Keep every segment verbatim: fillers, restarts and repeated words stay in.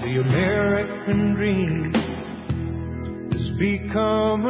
The American dream has become a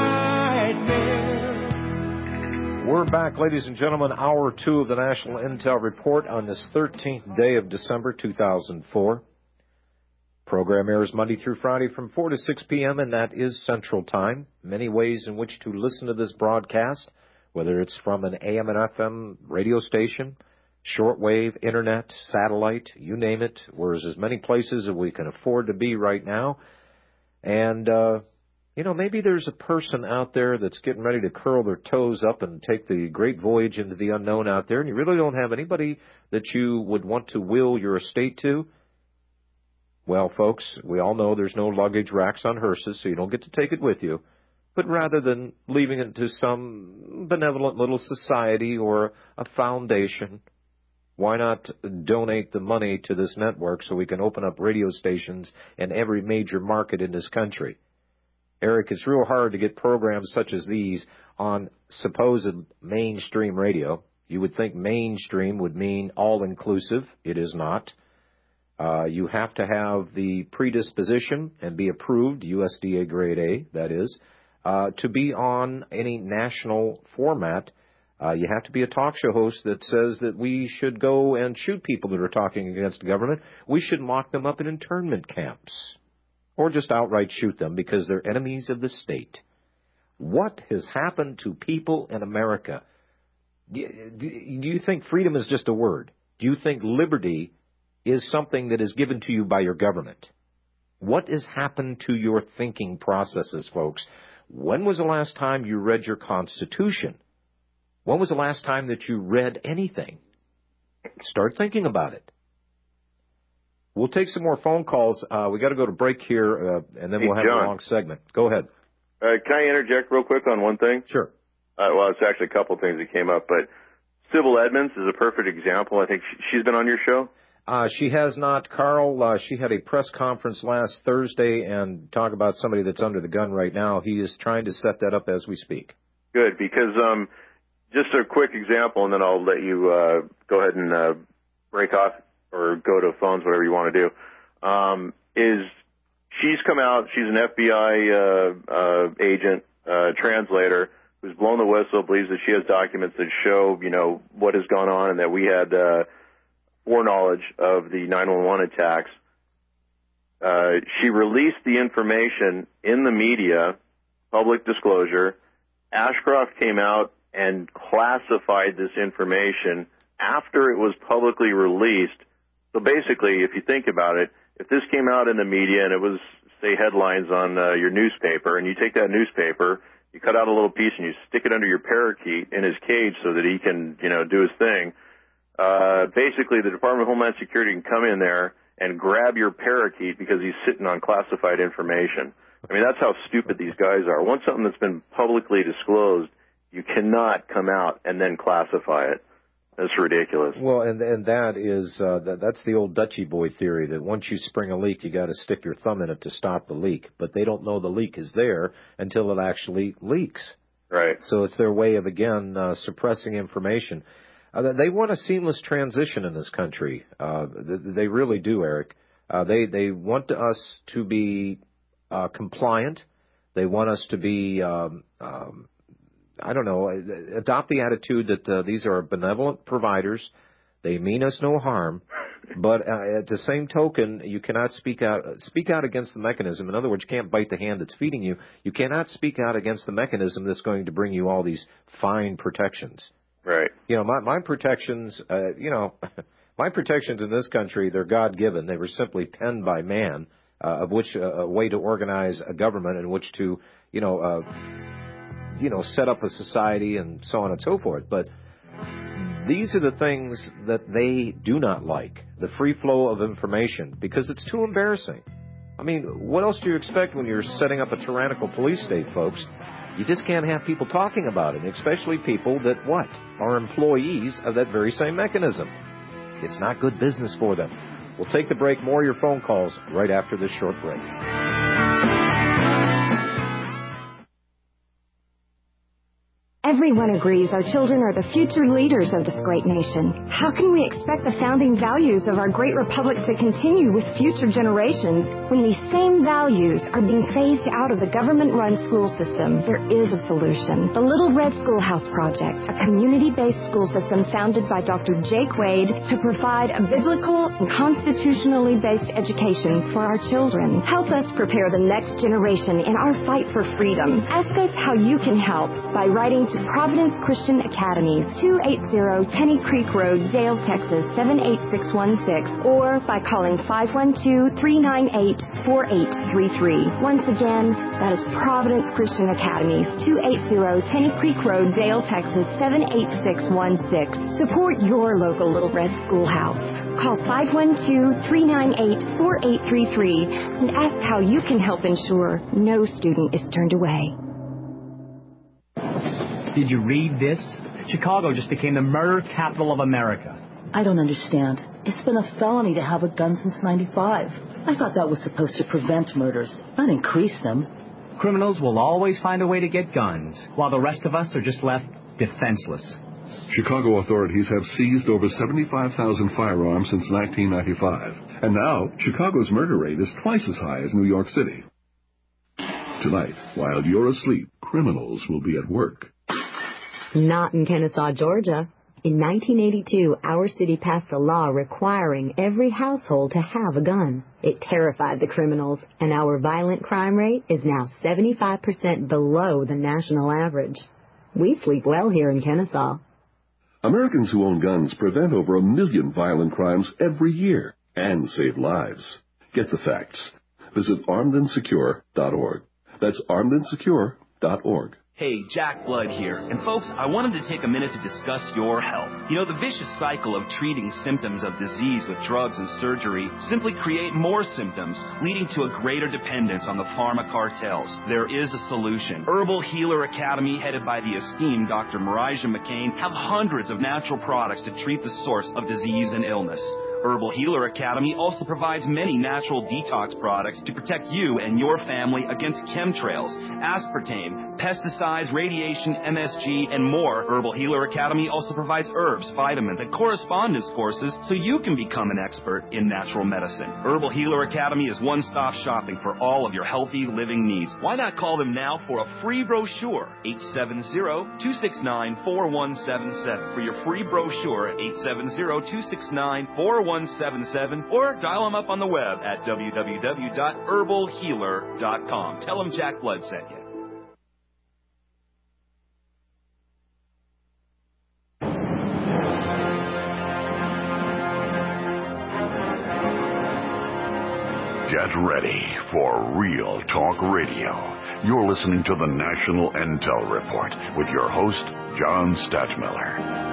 nightmare. We're back, ladies and gentlemen, hour two of the National Intel Report on this thirteenth day of December two thousand four. Program airs Monday through Friday from four to six p.m., and that is Central Time. Many ways in which to listen to this broadcast, whether it's from an A M and F M radio station, shortwave, internet, satellite, you name it. We're as many places as we can afford to be right now. And, uh, you know, maybe there's a person out there that's getting ready to curl their toes up and take the great voyage into the unknown out there, and you really don't have anybody that you would want to will your estate to. Well, folks, we all know there's no luggage racks on hearses, so you don't get to take it with you. But rather than leaving it to some benevolent little society or a foundation, why not donate the money to this network so we can open up radio stations in every major market in this country? Eric, it's real hard to get programs such as these on supposed mainstream radio. You would think mainstream would mean all-inclusive. It is not. Uh, you have to have the predisposition and be approved, U S D A grade A, that is, uh, to be on any national format. Uh, you have to be a talk show host that says that we should go and shoot people that are talking against the government. We should lock them up in internment camps or just outright shoot them because they're enemies of the state. What has happened to people in America? Do you think freedom is just a word? Do you think liberty is something that is given to you by your government? What has happened to your thinking processes, folks? When was the last time you read your Constitution? When was the last time that you read anything? Start thinking about it. We'll take some more phone calls. Uh, we got to go to break here, uh, and then hey, we'll have John. a long segment. Go ahead. Uh, can I interject real quick on one thing? Sure. Uh, well, it's actually a couple things that came up, but Sybil Edmonds is a perfect example. I think she, she's been on your show. Uh, she has not, Carl. Uh, she had a press conference last Thursday and talk about somebody that's under the gun right now. He is trying to set that up as we speak. Good, because um, just a quick example, and then I'll let you uh, go ahead and uh, break off or go to phones, whatever you want to do, um, is she's come out, she's an F B I uh, uh, agent, uh, translator, who's blown the whistle, believes that she has documents that show, you know, what has gone on and that we had uh, foreknowledge of the nine one one attacks. Uh, she released the information in the media, public disclosure. Ashcroft came out and classified this information after it was publicly released. So basically, if you think about it, if this came out in the media and it was, say, headlines on uh, your newspaper, and you take that newspaper, you cut out a little piece and you stick it under your parakeet in his cage so that he can, you know, do his thing, uh, basically the Department of Homeland Security can come in there and grab your parakeet because he's sitting on classified information. I mean, that's how stupid these guys are. Once something that's been publicly disclosed, you cannot come out and then classify it. That's ridiculous. Well, and and that is uh, that, that's the old Dutchy boy theory that once you spring a leak, you got to stick your thumb in it to stop the leak. But they don't know the leak is there until it actually leaks. Right. So it's their way of, again, uh, suppressing information. Uh, they want a seamless transition in this country. Uh, they really do, Eric. Uh, they they want us to be uh, compliant. They want us to be um, um, I don't know, adopt the attitude that uh, these are benevolent providers. They mean us no harm. But uh, at the same token, you cannot speak out speak out against the mechanism. In other words, you can't bite the hand that's feeding you. You cannot speak out against the mechanism that's going to bring you all these fine protections. Right. You know, my, my protections, uh, you know, my protections in this country, they're God-given. They were simply penned by man, uh, of which uh, a way to organize a government in which to, you know, uh, you know, set up a society and so on and so forth. But these are the things that they do not like, the free flow of information, because it's too embarrassing. I mean, what else do you expect when you're setting up a tyrannical police state, folks? You just can't have people talking about it, especially people that, what, are employees of that very same mechanism. It's not good business for them. We'll take the break. More of your phone calls right after this short break. Everyone agrees our children are the future leaders of this great nation. How can we expect the founding values of our great republic to continue with future generations when these same values are being phased out of the government-run school system? There is a solution. The Little Red Schoolhouse Project, a community-based school system founded by Doctor Jake Wade to provide a biblical and constitutionally based education for our children. Help us prepare the next generation in our fight for freedom. Ask us how you can help by writing to Providence Christian Academy, two eighty Tenny Creek Road, Dale, Texas, seven eight six one six, or by calling five one two, three nine eight, four eight three three. Once again, that is Providence Christian Academy, two eighty Tenny Creek Road, Dale, Texas, seven eight six one six. Support your local Little Red Schoolhouse. Call five one two, three nine eight, four eight three three and ask how you can help ensure no student is turned away. Did you read this? Chicago just became the murder capital of America. I don't understand. It's been a felony to have a gun since ninety-five. I thought that was supposed to prevent murders, not increase them. Criminals will always find a way to get guns, while the rest of us are just left defenseless. Chicago authorities have seized over seventy-five thousand firearms since nineteen ninety-five. And now, Chicago's murder rate is twice as high as New York City. Tonight, while you're asleep, criminals will be at work. Not in Kennesaw, Georgia. In nineteen eighty-two, our city passed a law requiring every household to have a gun. It terrified the criminals, and our violent crime rate is now seventy-five percent below the national average. We sleep well here in Kennesaw. Americans who own guns prevent over a million violent crimes every year and save lives. Get the facts. Visit armed and secure dot org. That's armed and secure dot org. Hey, Jack Blood here. And folks, I wanted to take a minute to discuss your health. You know, the vicious cycle of treating symptoms of disease with drugs and surgery simply create more symptoms, leading to a greater dependence on the pharma cartels. There is a solution. Herbal Healer Academy, headed by the esteemed Doctor Marijah McCain, have hundreds of natural products to treat the source of disease and illness. Herbal Healer Academy also provides many natural detox products to protect you and your family against chemtrails, aspartame, pesticides, radiation, M S G, and more. Herbal Healer Academy also provides herbs, vitamins, and correspondence courses so you can become an expert in natural medicine. Herbal Healer Academy is one-stop shopping for all of your healthy living needs. Why not call them now for a free brochure? eight seven zero, two six nine, four one seven seven. For your free brochure, eight seven zero, two six nine, four one seven seven, or dial them up on the web at w w w dot herbal healer dot com. Tell them Jack Blood sent you. Get ready for Real Talk Radio. You're listening to the National Intel Report with your host, John Stadtmiller.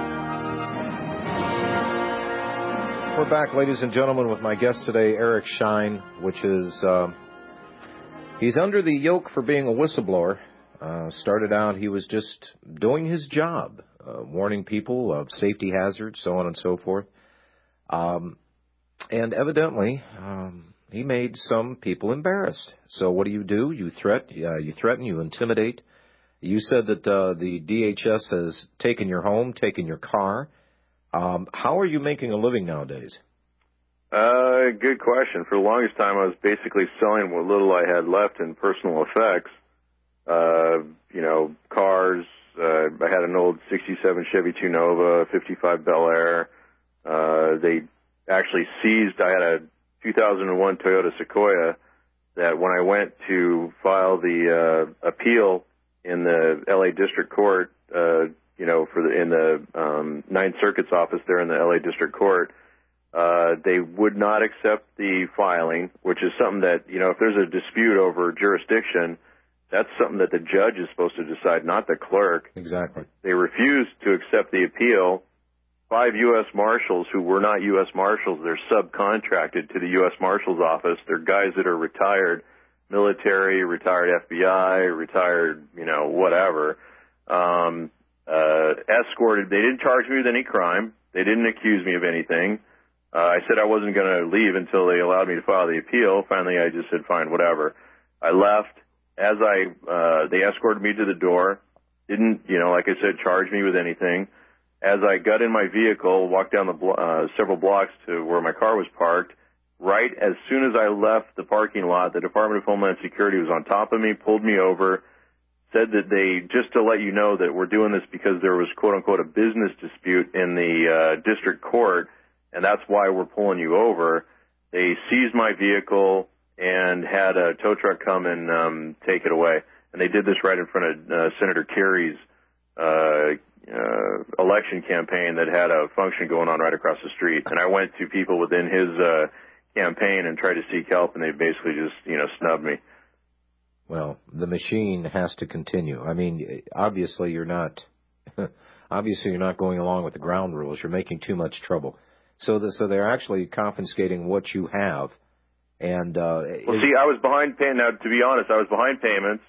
We're back, ladies and gentlemen, with my guest today, Eric Shine, which is, uh, he's under the yoke for being a whistleblower. Uh, started out, he was just doing his job, uh, warning people of safety hazards, so on and so forth. Um, and evidently, um, he made some people embarrassed. So what do you do? You threat, uh, you threaten, you intimidate. You said that uh, the D H S has taken your home, taken your car. Um, how are you making a living nowadays? Uh, good question. For the longest time, I was basically selling what little I had left in personal effects. Uh, you know, cars. Uh, I had an old sixty-seven Chevy two Nova, fifty-five Bel Air. Uh, they actually seized, I had a two thousand one Toyota Sequoia that when I went to file the uh, appeal in the L A District Court, uh, you know, for the, in the um, Ninth Circuit's office there in the L A District Court, uh, they would not accept the filing, which is something that, you know, if there's a dispute over jurisdiction, that's something that the judge is supposed to decide, not the clerk. Exactly. They refused to accept the appeal. Five U S Marshals who were not U S Marshals, they're subcontracted to the U S Marshal's office. They're guys that are retired military, retired F B I, retired, you know, whatever. Um, uh, escorted. They didn't charge me with any crime. They didn't accuse me of anything. Uh, I said I wasn't going to leave until they allowed me to file the appeal. Finally, I just said, fine, whatever. I left. As I, uh, they escorted me to the door. Didn't, you know, like I said, charge me with anything. As I got in my vehicle, walked down the blo- uh, several blocks to where my car was parked, right as soon as I left the parking lot, the Department of Homeland Security was on top of me, pulled me over, said that they, just to let you know that we're doing this because there was, quote-unquote, a business dispute in the uh, district court, and that's why we're pulling you over. They seized my vehicle and had a tow truck come and um, take it away. And they did this right in front of uh, Senator Kerry's uh, uh, election campaign that had a function going on right across the street. And I went to people within his uh, campaign and tried to seek help, and they basically just, you know, snubbed me. Well, the machine has to continue. I mean, obviously you're not, obviously you're not going along with the ground rules. You're making too much trouble. So, the, so they're actually confiscating what you have. And uh, well, see, I was behind payment. Now, to be honest, I was behind payments.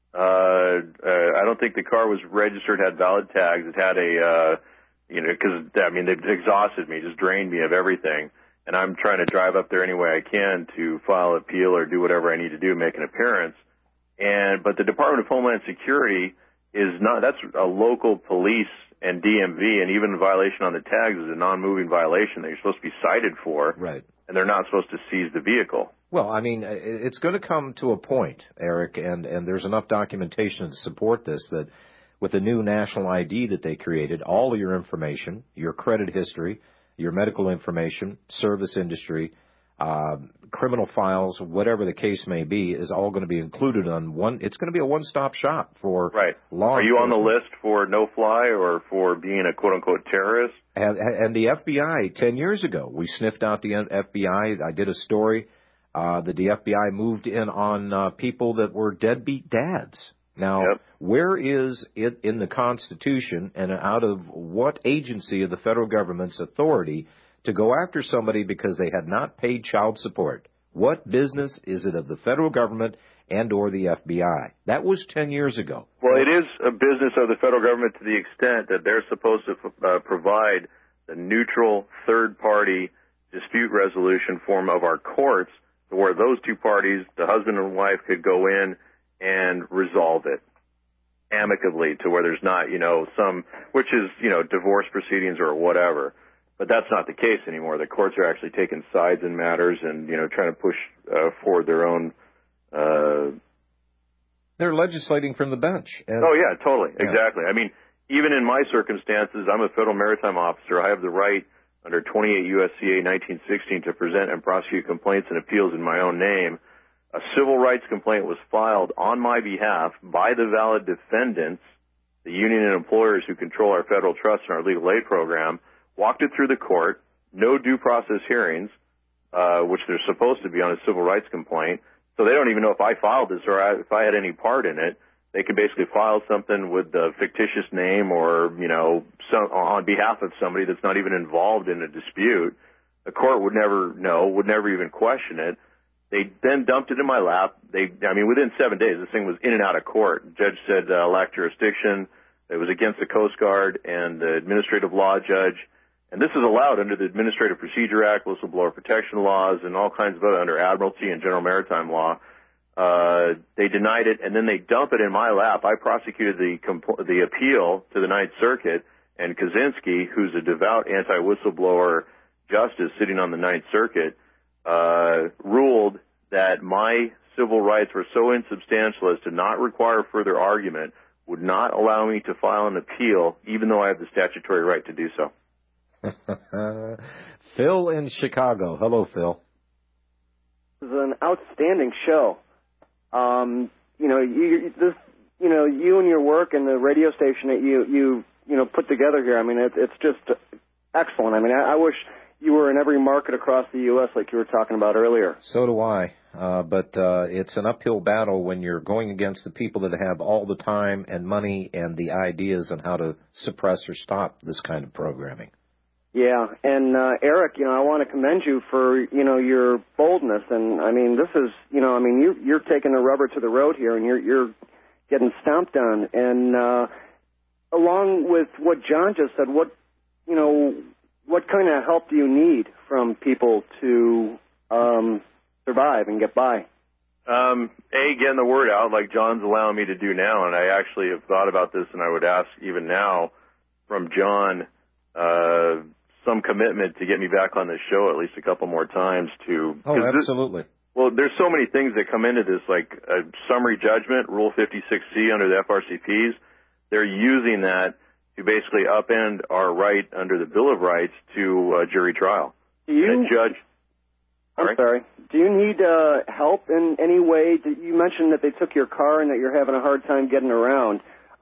Uh, uh, I don't think the car was registered, had valid tags. It had a, uh, you know, because I mean they've exhausted me, just drained me of everything. And I'm trying to drive up there any way I can to file an appeal or do whatever I need to do, make an appearance. And but the Department of Homeland Security is not. That's a local police and D M V, and even a violation on the tags is a non-moving violation that you're supposed to be cited for. Right. And they're not supposed to seize the vehicle. Well, I mean, it's going to come to a point, Eric, and, and there's enough documentation to support this, that with the new national I D that they created, all of your information, your credit history, your medical information, service industry, uh, criminal files, whatever the case may be, is all going to be included on one. It's going to be a one-stop shop for right. law Are you on the list for no-fly or for being a quote-unquote terrorist? And, and the F B I, ten years ago, we sniffed out the F B I. I did a story uh, that the F B I moved in on uh, people that were deadbeat dads. Now, yep. Where is it in the Constitution, and out of what agency of the federal government's authority to go after somebody because they had not paid child support? What business is it of the federal government and or the F B I? That was ten years ago. Well, it is a business of the federal government to the extent that they're supposed to uh, provide the neutral third-party dispute resolution form of our courts, where those two parties, the husband and wife, could go in and resolve it amicably, to where there's not, you know, some, which is, you know, divorce proceedings or whatever. But that's not the case anymore. The courts are actually taking sides in matters and, you know, trying to push uh, forward their own. Uh, They're legislating from the bench. And, oh, yeah, totally. Yeah. Exactly. I mean, even in my circumstances, I'm a federal maritime officer. I have the right under twenty-eight U S C A nineteen sixteen to present and prosecute complaints and appeals in my own name. A civil rights complaint was filed on my behalf by the valid defendants, the union and employers who control our federal trust and our legal aid program, walked it through the court, no due process hearings, uh, which there's supposed to be on a civil rights complaint. So they don't even know if I filed this or I, if I had any part in it. They could basically file something with a fictitious name or, you know, some, on behalf of somebody that's not even involved in a dispute. The court would never know, would never even question it. They then dumped it in my lap. They, I mean, within seven days, this thing was in and out of court. The judge said uh, lacked jurisdiction. It was against the Coast Guard and the administrative law judge. And this is allowed under the Administrative Procedure Act, whistleblower protection laws, and all kinds of other, under Admiralty and General Maritime Law. Uh, they denied it, and then they dump it in my lap. I prosecuted the compl- the appeal to the Ninth Circuit, and Kaczynski, who's a devout anti-whistleblower justice sitting on the Ninth Circuit, uh, ruled that my civil rights were so insubstantial as to not require further argument, would not allow me to file an appeal, even though I have the statutory right to do so. Phil in Chicago. Hello, Phil. This is an outstanding show. Um, you know, you, this, you know, you and your work and the radio station that you, you, you know, put together here. I mean, it, it's just excellent. I mean, I, I wish you were in every market across the U S like you were talking about earlier. So do I. Uh, but uh, it's an uphill battle when you're going against the people that have all the time and money and the ideas on how to suppress or stop this kind of programming. Yeah, and uh, Eric, you know, I want to commend you for, you know, your boldness, and I mean, this is, you know, I mean, you, you're taking the rubber to the road here, and you're you're getting stomped on, and uh, along with what John just said, what, you know, what kind of help do you need from people to um, survive and get by? Um, A, getting the word out like John's allowing me to do now, and I actually have thought about this, and I would ask even now from John uh, some commitment to get me back on this show at least a couple more times to... Oh, absolutely. This, well, there's so many things that come into this, like a summary judgment, Rule fifty-six C under the F R C Ps. They're using that to basically upend our right under the Bill of Rights to a jury trial. Do you... And a judge... I'm right? sorry. Do you need uh, help in any way? You mentioned that they took your car and that you're having a hard time getting around.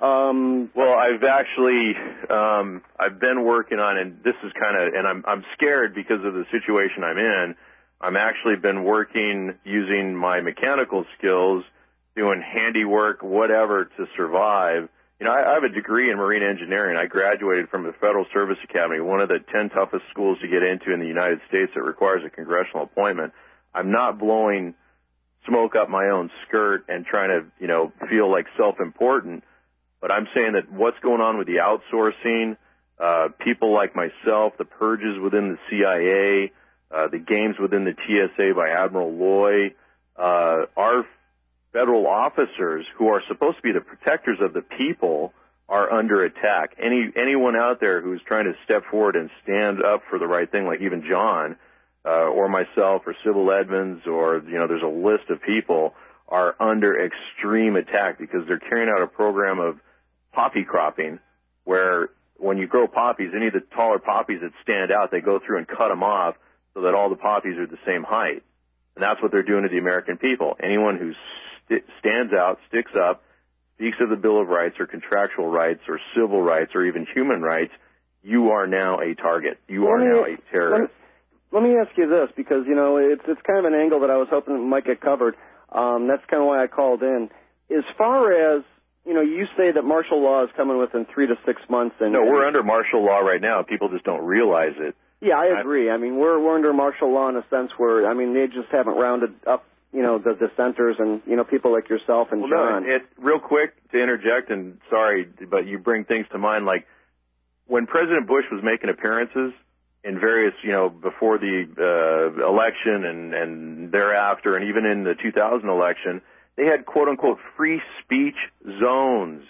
Um, well, I've actually um, I've been working on, and this is kind of, and I'm I'm scared because of the situation I'm in. I'm actually been working using my mechanical skills, doing handiwork, whatever, to survive. You know, I, I have a degree in marine engineering. I graduated from the Federal Service Academy, one of the ten toughest schools to get into in the United States that requires a congressional appointment. I'm not blowing smoke up my own skirt and trying to, you know, feel like self-important, but I'm saying that what's going on with the outsourcing, uh, people like myself, the purges within the C I A, uh, the games within the T S A by Admiral Loy, uh, our federal officers who are supposed to be the protectors of the people are under attack. Any anyone out there who's trying to step forward and stand up for the right thing, like even John uh, or myself or Sybil Edmonds, or, you know, there's a list of people, are under extreme attack because they're carrying out a program of poppy cropping where when you grow poppies, any of the taller poppies that stand out, they go through and cut them off so that all the poppies are the same height. And that's what they're doing to the American people. Anyone who st- stands out, sticks up, speaks of the Bill of Rights or contractual rights or civil rights or even human rights, you are now a target. You are now a terrorist. Let me ask you this, because, you know, it's it's kind of an angle that I was hoping might get covered. Um, that's kind of why I called in. As far as, you know, you say that martial law is coming within three to six months. And, no, we're under martial law right now. People just don't realize it. Yeah, I agree. I mean, we're we're under martial law in a sense where, I mean, they just haven't rounded up, you know, the dissenters and, you know, people like yourself and well, John. No, it, real quick to interject, and sorry, but you bring things to mind, like when President Bush was making appearances in various, you know, before the uh, election and, and thereafter, and even in the two thousand election, they had quote-unquote free speech zones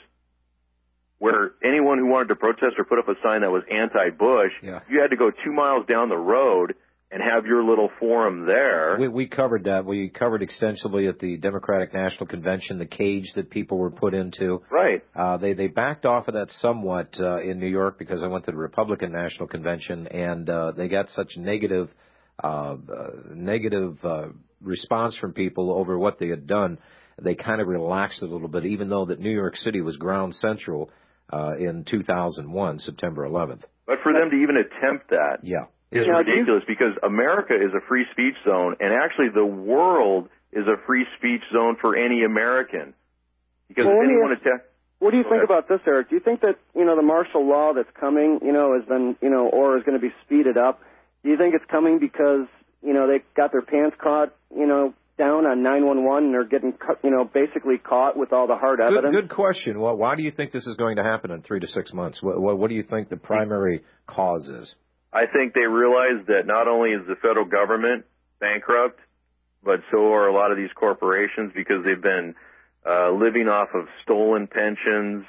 where anyone who wanted to protest or put up a sign that was anti-Bush, yeah. you had to go two miles down the road and have your little forum there. We, we covered that. We covered extensively at the Democratic National Convention the cage that people were put into. Right. Uh, they they backed off of that somewhat uh, in New York because I went to the Republican National Convention, and uh, they got such negative uh, uh, negative uh, response from people over what they had done. They kind of relaxed a little bit, even though that New York City was ground central uh, in two thousand one, September eleventh. But for them to even attempt that. Yeah. is now, ridiculous because America is a free speech zone, and actually the world is a free speech zone for any American. Because well, if anyone attacks... What do you think about this, Eric? Do you think that, you know, the martial law that's coming, you know, has been, you know, or is going to be speeded up? Do you think it's coming because, you know, they got their pants caught, you know, down on nine one one and they're getting, you know, basically caught with all the hard evidence? Good, good question. Well, why do you think this is going to happen in three to six months? What, what, what do you think the primary cause is? I think they realize that not only is the federal government bankrupt, but so are a lot of these corporations because they've been uh, living off of stolen pensions,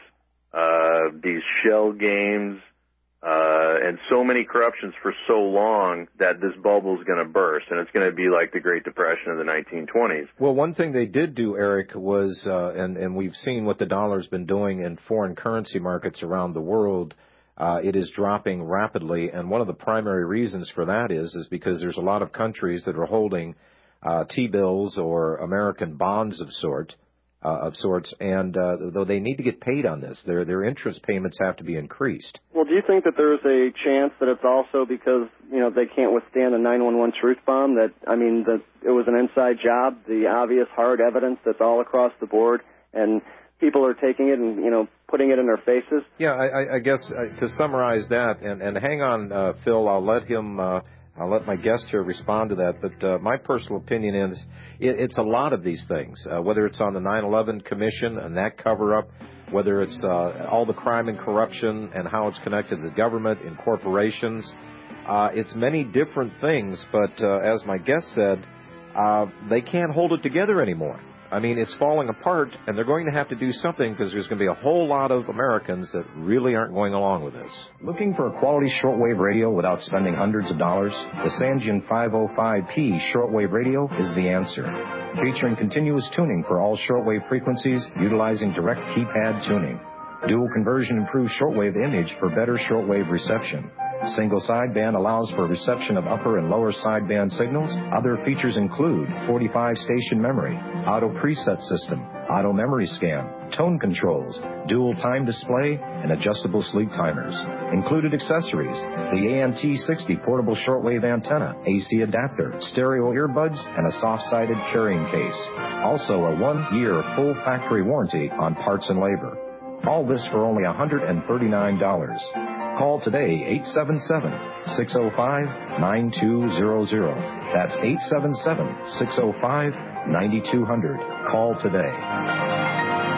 uh, these shell games, uh, and so many corruptions for so long that this bubble is going to burst, and it's going to be like the Great Depression of the nineteen twenties. Well, one thing they did do, Eric, was, uh, and, and we've seen what the dollar's been doing in foreign currency markets around the world. Uh, it is dropping rapidly, and one of the primary reasons for that is is because there's a lot of countries that are holding uh, T-bills or American bonds of sort, uh, of sorts, and uh, though they need to get paid on this, their their interest payments have to be increased. Well, do you think that there's a chance that it's also because, you know, they can't withstand the nine one one truth bomb, that, I mean, that it was an inside job, the obvious hard evidence that's all across the board, and people are taking it and, you know, putting it in their faces? Yeah, I, I guess uh, to summarize that, and, and hang on, uh, Phil, I'll let him, uh, I'll let my guest here respond to that, but uh, my personal opinion is it, it's a lot of these things, uh, whether it's on the nine eleven Commission and that cover-up, whether it's uh, all the crime and corruption and how it's connected to the government and corporations. Uh, it's many different things, but uh, as my guest said, uh, they can't hold it together anymore. I mean, it's falling apart, and they're going to have to do something because there's going to be a whole lot of Americans that really aren't going along with this. Looking for a quality shortwave radio without spending hundreds of dollars? The Sangean five oh five P shortwave radio is the answer. Featuring continuous tuning for all shortwave frequencies, utilizing direct keypad tuning. Dual conversion improves shortwave image for better shortwave reception. Single sideband allows for reception of upper and lower sideband signals. Other features include forty-five station memory, auto preset system, auto memory scan, tone controls, dual time display, and adjustable sleep timers. Included accessories, the A N T sixty portable shortwave antenna, A C adapter, stereo earbuds, and a soft-sided carrying case. Also a one-year full factory warranty on parts and labor. All this for only one hundred thirty-nine dollars. Call today, eight seven seven, six oh five, nine two zero zero. That's eight seven seven, six oh five, nine two zero zero. Call today.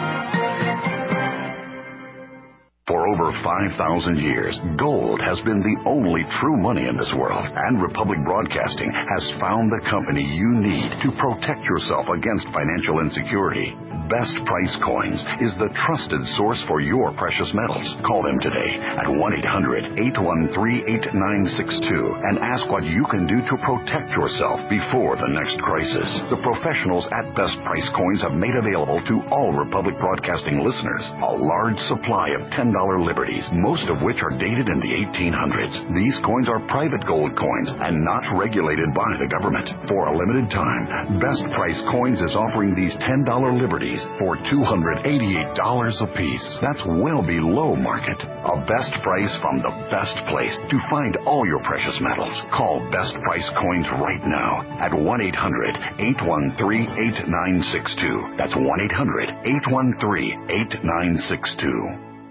For over five thousand years, gold has been the only true money in this world, and Republic Broadcasting has found the company you need to protect yourself against financial insecurity. Best Price Coins is the trusted source for your precious metals. Call them today at one eight hundred, eight one three, eight nine six two and ask what you can do to protect yourself before the next crisis. The professionals at Best Price Coins have made available to all Republic Broadcasting listeners a large supply of ten dollar liberties, most of which are dated in the eighteen hundreds. These coins are private gold coins and not regulated by the government. For a limited time, Best Price Coins is offering these ten dollar liberties for two hundred eighty-eight dollars a piece. That's well below market. A best price from the best place to find all your precious metals. Call Best Price Coins right now at one eight hundred, eight one three, eight nine six two. That's one eight hundred, eight one three, eight nine six two.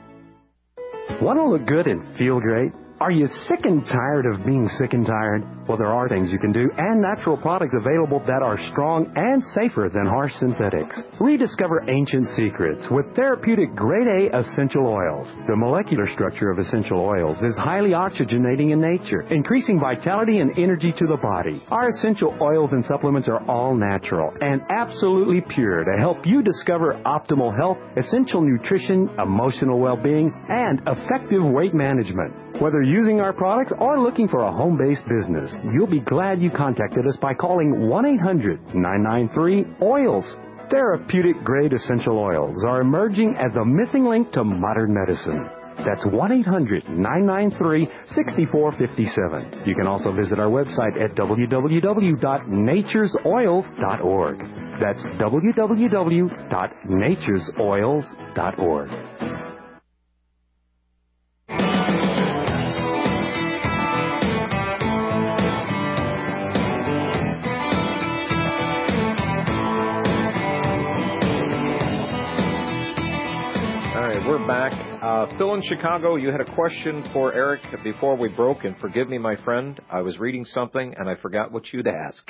Want to look good and feel great? Are you sick and tired of being sick and tired? Well, there are things you can do and natural products available that are strong and safer than harsh synthetics. Rediscover ancient secrets with therapeutic grade A essential oils. The molecular structure of essential oils is highly oxygenating in nature, increasing vitality and energy to the body. Our essential oils and supplements are all natural and absolutely pure to help you discover optimal health, essential nutrition, emotional well-being, and effective weight management. Whether using our products or looking for a home-based business, you'll be glad you contacted us by calling one eight hundred, nine nine three, O I L S. Therapeutic-grade essential oils are emerging as the missing link to modern medicine. That's one eight hundred, nine nine three, six four five seven. You can also visit our website at w w w dot natures oils dot org. That's w w w dot natures oils dot org. We're back. Uh, Phil in Chicago, you had a question for Eric before we broke, and forgive me, my friend, I was reading something and I forgot what you'd ask.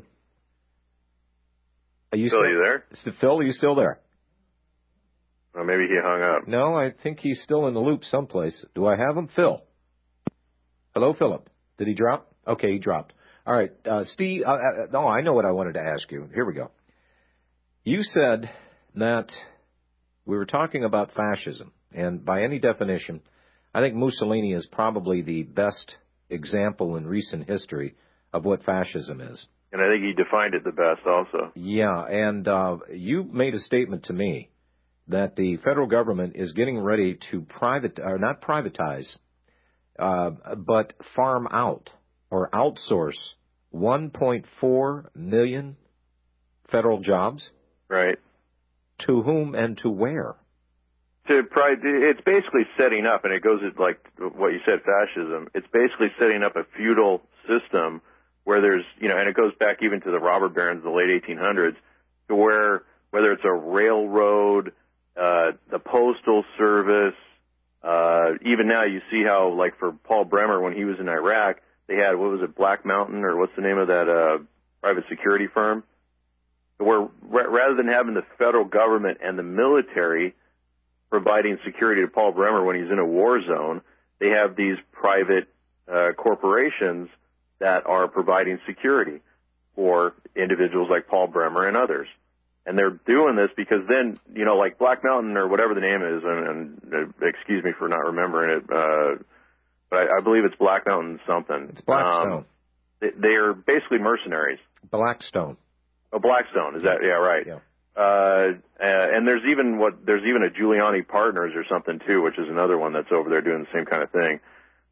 Are you Phil, still, you there? Phil, are you still there? Well, maybe he hung up. No, I think he's still in the loop someplace. Do I have him? Phil. Hello, Philip. Did he drop? Okay, he dropped. All right, uh, Steve, uh, uh, no, I know what I wanted to ask you. Here we go. You said that we were talking about fascism, and by any definition, I think Mussolini is probably the best example in recent history of what fascism is. And I think he defined it the best also. Yeah, and uh, you made a statement to me that the federal government is getting ready to private, or not privatize, uh, but farm out or outsource one point four million federal jobs. Right. To whom and to where? To it's basically setting up, and it goes to like what you said, fascism. It's basically setting up a feudal system where there's, you know, and it goes back even to the robber barons of the late eighteen hundreds, to where whether it's a railroad, uh, the postal service, uh, even now you see how, like for Paul Bremer when he was in Iraq, they had, what was it, Black Mountain, or what's the name of that uh, private security firm? Where rather than having the federal government and the military providing security to Paul Bremer when he's in a war zone, they have these private uh, corporations that are providing security. for individuals like Paul Bremer and others. And they're doing this because then, you know, like Black Mountain or whatever the name is, and, and uh, excuse me for not remembering it, uh, but I, I believe it's Black Mountain something. It's Blackstone. Um, they, they're basically mercenaries. Blackstone. Oh, Blackstone. Is that, yeah, right. Yeah. Uh, and there's even what, there's even a Giuliani Partners or something too, which is another one that's over there doing the same kind of thing.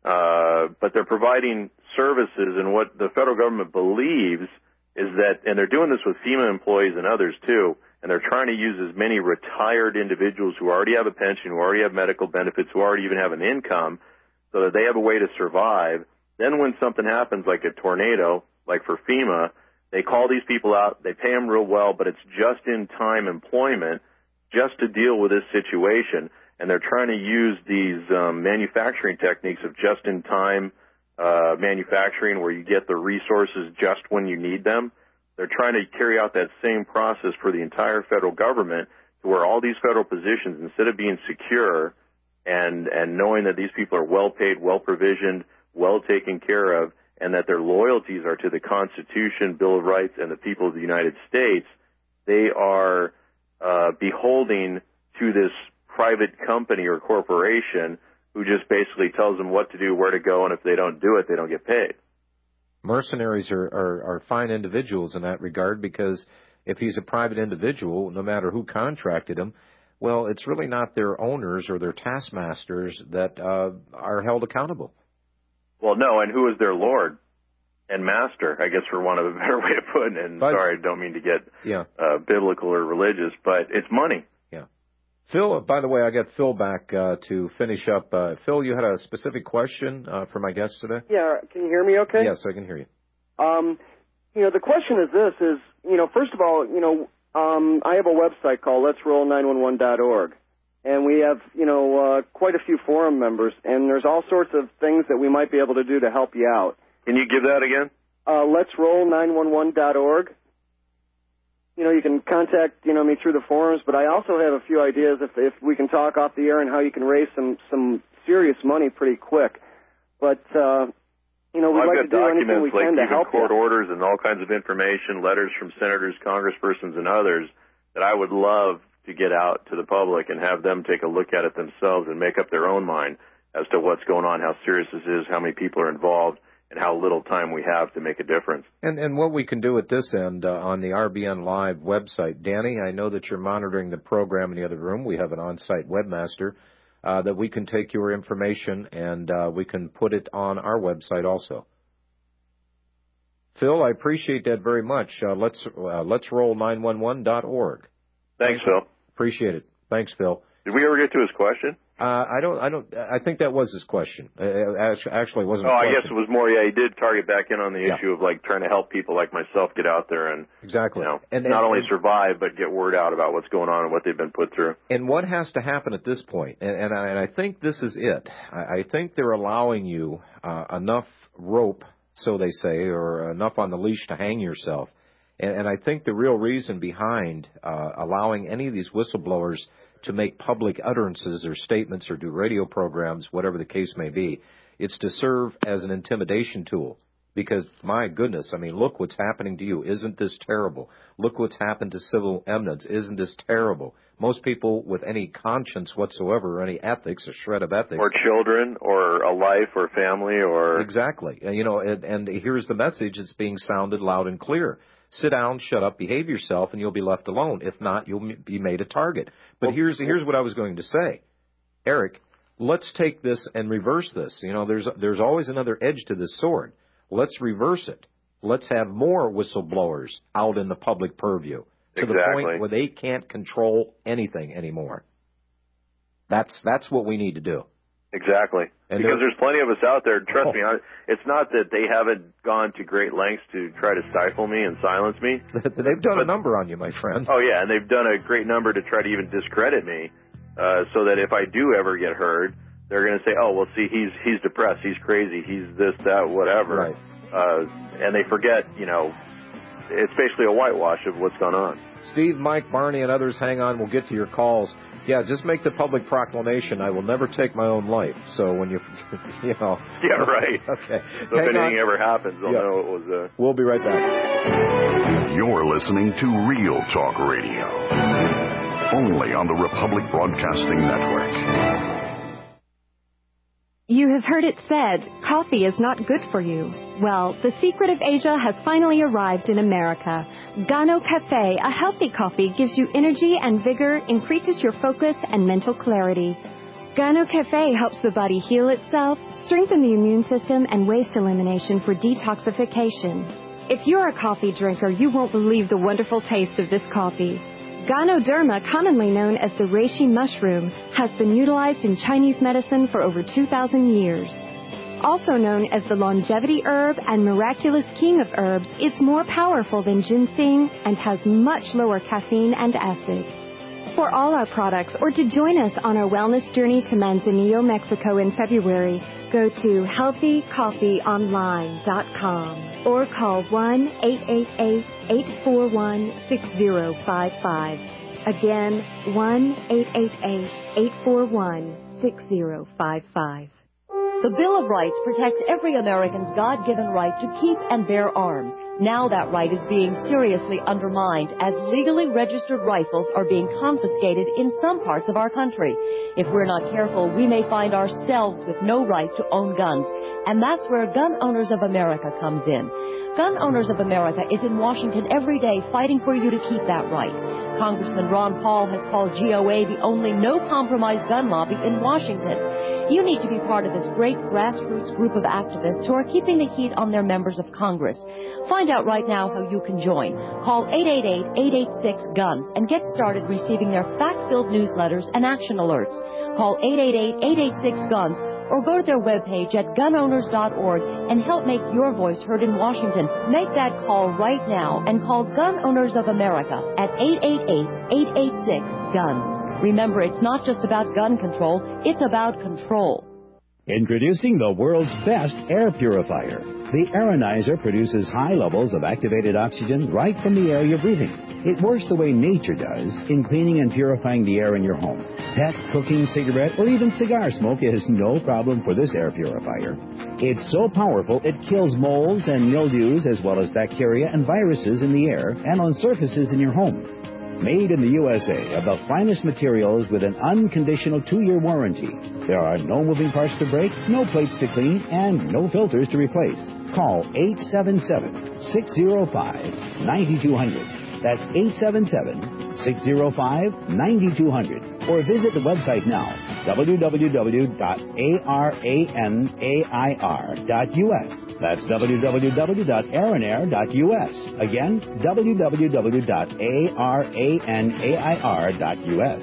Uh, but they're providing services, and what the federal government believes is that, and they're doing this with FEMA employees and others too, and they're trying to use as many retired individuals who already have a pension, who already have medical benefits, who already even have an income, so that they have a way to survive. Then when something happens like a tornado, like for FEMA, they call these people out, they pay them real well, but it's just-in-time employment just to deal with this situation. And they're trying to use these um, manufacturing techniques of just-in-time uh, manufacturing where you get the resources just when you need them. They're trying to carry out that same process for the entire federal government, to where all these federal positions, instead of being secure and, and knowing that these people are well-paid, well-provisioned, well taken care of, and that their loyalties are to the Constitution, Bill of Rights, and the people of the United States, they are uh, beholding to this private company or corporation who just basically tells them what to do, where to go, and if they don't do it, they don't get paid. Mercenaries are, are, are fine individuals in that regard, because if he's a private individual, no matter who contracted him, well, it's really not their owners or their taskmasters that uh, are held accountable. Well, no, and who is their lord and master, I guess, for want of a better way of putting it. And but, sorry, I don't mean to get yeah. uh, biblical or religious, but it's money. Yeah. Phil, by the way, I got Phil back uh, to finish up. Uh, Phil, you had a specific question uh, for my guest today? Yeah, can you hear me okay? Yes, I can hear you. Um, you know, the question is this, is, you know, first of all, you know, um, I have a website called let's roll nine one one dot org, and we have, you know, uh, quite a few forum members, and there's all sorts of things that we might be able to do to help you out. Can you give that again? Uh, let's roll nine one one dot org. You know, you can contact, you know, me through the forums, but I also have a few ideas if, if we can talk off the air and how you can raise some, some serious money pretty quick. But, uh, you know, we'd well, like to do anything we like can to even help court you. orders and all kinds of information, letters from senators, congresspersons, and others that I would love to get out to the public and have them take a look at it themselves and make up their own mind as to what's going on, how serious this is, how many people are involved, and how little time we have to make a difference. And and what we can do at this end uh, on the R B N Live website, Danny, I know that you're monitoring the program in the other room. We have an on-site webmaster uh, that we can take your information and uh, we can put it on our website also. Phil, I appreciate that very much. Uh, let's uh, let's roll nine one one dot org. Thanks, Phil. Appreciate it. Thanks, Phil. Did we ever get to his question? Uh, I don't. I don't. I think that was his question. Uh, actually, it wasn't. Oh, a I question. guess it was more. Yeah, he did target back in on the Yeah. issue of like trying to help people like myself get out there and exactly, you know, and, not and, only and, survive but get word out about what's going on and what they've been put through. And what has to happen at this point? And, and, I, and I think this is it. I, I think they're allowing you uh, enough rope, so they say, or enough on the leash to hang yourself. And, and I think the real reason behind uh, allowing any of these whistleblowers to make public utterances or statements or do radio programs, whatever the case may be, it's to serve as an intimidation tool. Because, my goodness, I mean, look what's happening to you. Isn't this terrible? Look what's happened to civil eminence. Isn't this terrible? Most people with any conscience whatsoever, or any ethics, a shred of ethics. Or children, or a life, or family, or... Exactly. And, you know, and, and here's the message that's being sounded loud and clear. Sit down, shut up, behave yourself, and you'll be left alone. If not, you'll be made a target. But here's here's what I was going to say. Eric, let's take this and reverse this. You know, there's there's always another edge to this sword. Let's reverse it. Let's have more whistleblowers out in the public purview to exactly. the point where they can't control anything anymore. That's that's what we need to do. Exactly. And because there's plenty of us out there. Trust oh. me, I, it's not that they haven't gone to great lengths to try to stifle me and silence me. They've done but, a number on you, my friend. Oh, yeah, and they've done a great number to try to even discredit me uh, so that if I do ever get heard, they're going to say, oh, well, see, he's he's depressed, he's crazy, he's this, that, whatever. Right. Uh, and they forget, you know, it's basically a whitewash of what's gone on. Steve, Mike, Barney, and others, hang on. We'll get to your calls. Yeah, just make the public proclamation, I will never take my own life. So when you, you know. Yeah, right. Okay. So Hang if anything on. ever happens, they'll Yeah. know it was a... We'll be right back. You're listening to Real Talk Radio, only on the Republic Broadcasting Network. You have heard it said, coffee is not good for you. Well, the secret of Asia has finally arrived in America. Gano Cafe, a healthy coffee, gives you energy and vigor, increases your focus and mental clarity. Gano Cafe helps the body heal itself, strengthen the immune system, and waste elimination for detoxification. If you're a coffee drinker, you won't believe the wonderful taste of this coffee. Ganoderma, commonly known as the reishi mushroom, has been utilized in Chinese medicine for over two thousand years. Also known as the longevity herb and miraculous king of herbs, it's more powerful than ginseng and has much lower caffeine and acid. For all our products or to join us on our wellness journey to Manzanillo, Mexico in February, go to healthy coffee online dot com or call one eight eight eight, eight four one, six zero five five. Again, one eight eight eight, eight four one, six zero five five. The Bill of Rights protects every American's God-given right to keep and bear arms. Now that right is being seriously undermined as legally registered rifles are being confiscated in some parts of our country. If we're not careful, we may find ourselves with no right to own guns. And that's where Gun Owners of America comes in. Gun Owners of America is in Washington every day fighting for you to keep that right. Congressman Ron Paul has called G O A the only no-compromise gun lobby in Washington. You need to be part of this great grassroots group of activists who are keeping the heat on their members of Congress. Find out right now how you can join. Call eight eight eight, eight eight six, GUNS and get started receiving their fact-filled newsletters and action alerts. Call eight eight eight, eight eight six, GUNS or go to their webpage at gun owners dot org and help make your voice heard in Washington. Make that call right now and call Gun Owners of America at eight eight eight, eight eight six, GUNS. Remember, it's not just about gun control, it's about control. Introducing the world's best air purifier. The Aeronizer produces high levels of activated oxygen right from the air you're breathing. It works the way nature does in cleaning and purifying the air in your home. Pet, cooking, cigarette, or even cigar smoke is no problem for this air purifier. It's so powerful it kills molds and mildews as well as bacteria and viruses in the air and on surfaces in your home. Made in the U S A of the finest materials with an unconditional two-year warranty. There are no moving parts to break, no plates to clean, and no filters to replace. Call eight seven seven, six zero five, nine two zero zero. That's eight seven seven, six zero five, nine two zero zero. Or visit the website now, w w w dot arenair dot u s. That's w w w dot arenair dot u s. Again, w w w dot arenair dot u s.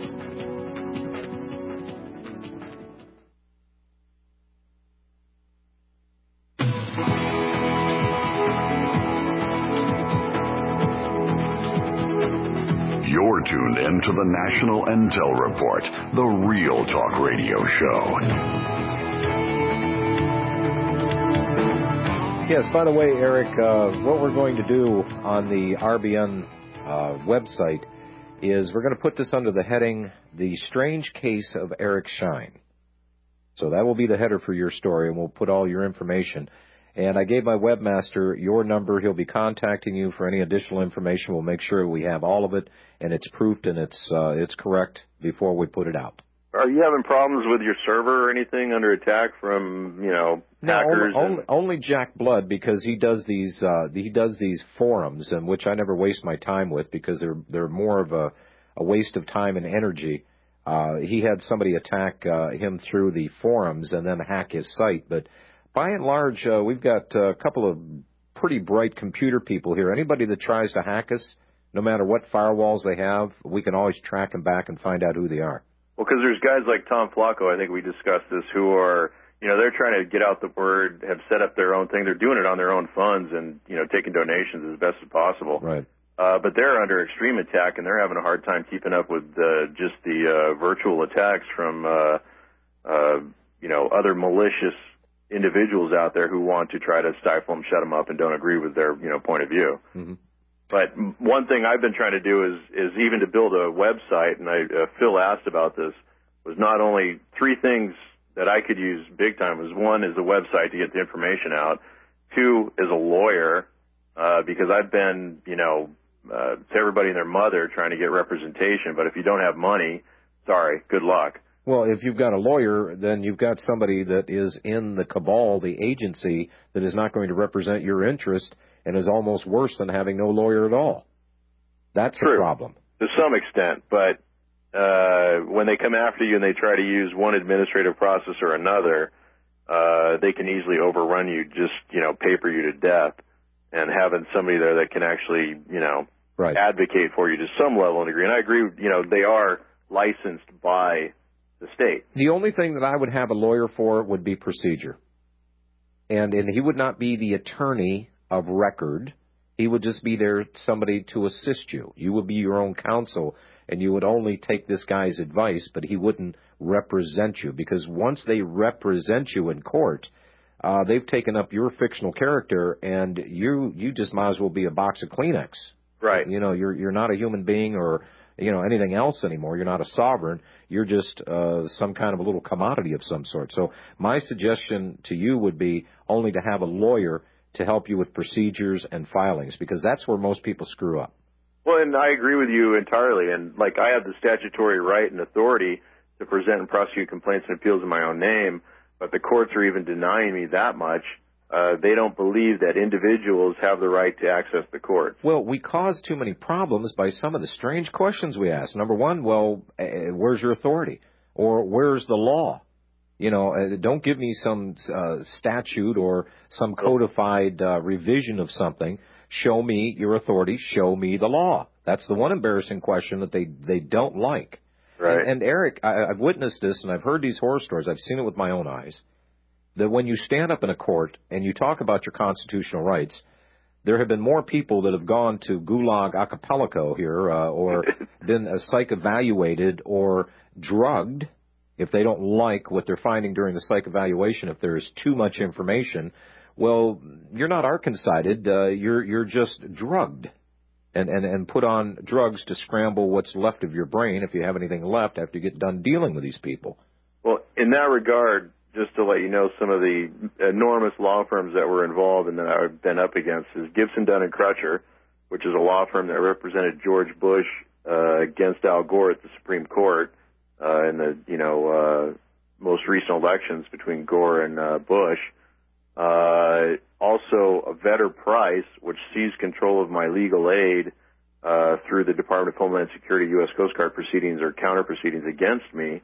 You're tuned in to the National Intel Report, the Real Talk Radio Show. Yes, by the way, Eric, uh, what we're going to do on the R B N uh, website is we're going to put this under the heading, The Strange Case of Eric Shine. So that will be the header for your story, and we'll put all your information. And I gave my webmaster your number. He'll be contacting you for any additional information. We'll make sure we have all of it, and it's proofed and it's uh, it's correct before we put it out. Are you having problems with your server or anything under attack from, you know, hackers? No, only, and... only Jack Blood, because he does these uh, he does these forums, and which I never waste my time with because they're they're more of a, a waste of time and energy. Uh, he had somebody attack uh, him through the forums and then hack his site, but by and large, uh, we've got a couple of pretty bright computer people here. Anybody that tries to hack us, no matter what firewalls they have, we can always track them back and find out who they are. Well, because there's guys like Tom Flacco, I think we discussed this, who are, you know, they're trying to get out the word, have set up their own thing. They're doing it on their own funds and, you know, taking donations as best as possible. Right. Uh, but they're under extreme attack, and they're having a hard time keeping up with uh, just the uh, virtual attacks from, uh, uh, you know, other malicious individuals out there who want to try to stifle them, shut them up, and don't agree with their, you know, point of view. Mm-hmm. But one thing I've been trying to do is, is even to build a website, and I, uh, Phil asked about this, was not only three things that I could use big time. Was one is a website to get the information out. Two is a lawyer, uh, because I've been, you know, uh, to everybody and their mother trying to get representation. But if you don't have money, sorry, good luck. Well, if you've got a lawyer, then you've got somebody that is in the cabal, the agency, that is not going to represent your interest and is almost worse than having no lawyer at all. That's True. a problem. To some extent, but uh, when they come after you and they try to use one administrative process or another, uh, they can easily overrun you, just, you know, paper you to death. And having somebody there that can actually, you know, right. advocate for you to some level and degree. And I agree, you know, they are licensed by the state. The only thing that I would have a lawyer for would be procedure. And and he would not be the attorney of record. He would just be there, somebody to assist you. You would be your own counsel, and you would only take this guy's advice, but he wouldn't represent you. Because once they represent you in court, uh, they've taken up your fictional character, and you you just might as well be a box of Kleenex. Right. You know, you're you're not a human being or, you know, anything else anymore. You're not a sovereign. You're just uh, some kind of a little commodity of some sort. So my suggestion to you would be only to have a lawyer to help you with procedures and filings, because that's where most people screw up. Well, and I agree with you entirely. And, like, I have the statutory right and authority to present and prosecute complaints and appeals in my own name, but the courts are even denying me that much. Uh, they don't believe that individuals have the right to access the courts. Well, we cause too many problems by some of the strange questions we ask. Number one, well, uh, where's your authority? Or where's the law? You know, uh, don't give me some uh, statute or some codified uh, revision of something. Show me your authority. Show me the law. That's the one embarrassing question that they, they don't like. Right. And, and Eric, I, I've witnessed this, and I've heard these horror stories. I've seen it with my own eyes, that when you stand up in a court and you talk about your constitutional rights, there have been more people that have gone to Gulag Acapulco here uh, or been uh, psych evaluated or drugged if they don't like what they're finding during the psych evaluation, if there is too much information. Well, you're not Arkansided. Uh, you're you're just drugged and, and, and put on drugs to scramble what's left of your brain, if you have anything left, after you get done dealing with these people. Well, in that regard, just to let you know, some of the enormous law firms that were involved and that I've been up against is Gibson, Dunn and Crutcher, which is a law firm that represented George Bush uh, against Al Gore at the Supreme Court uh, in the, you know, uh, most recent elections between Gore and uh, Bush. Uh, also, Vedder Price, which seized control of my legal aid uh, through the Department of Homeland Security, U S Coast Guard proceedings or counter proceedings against me.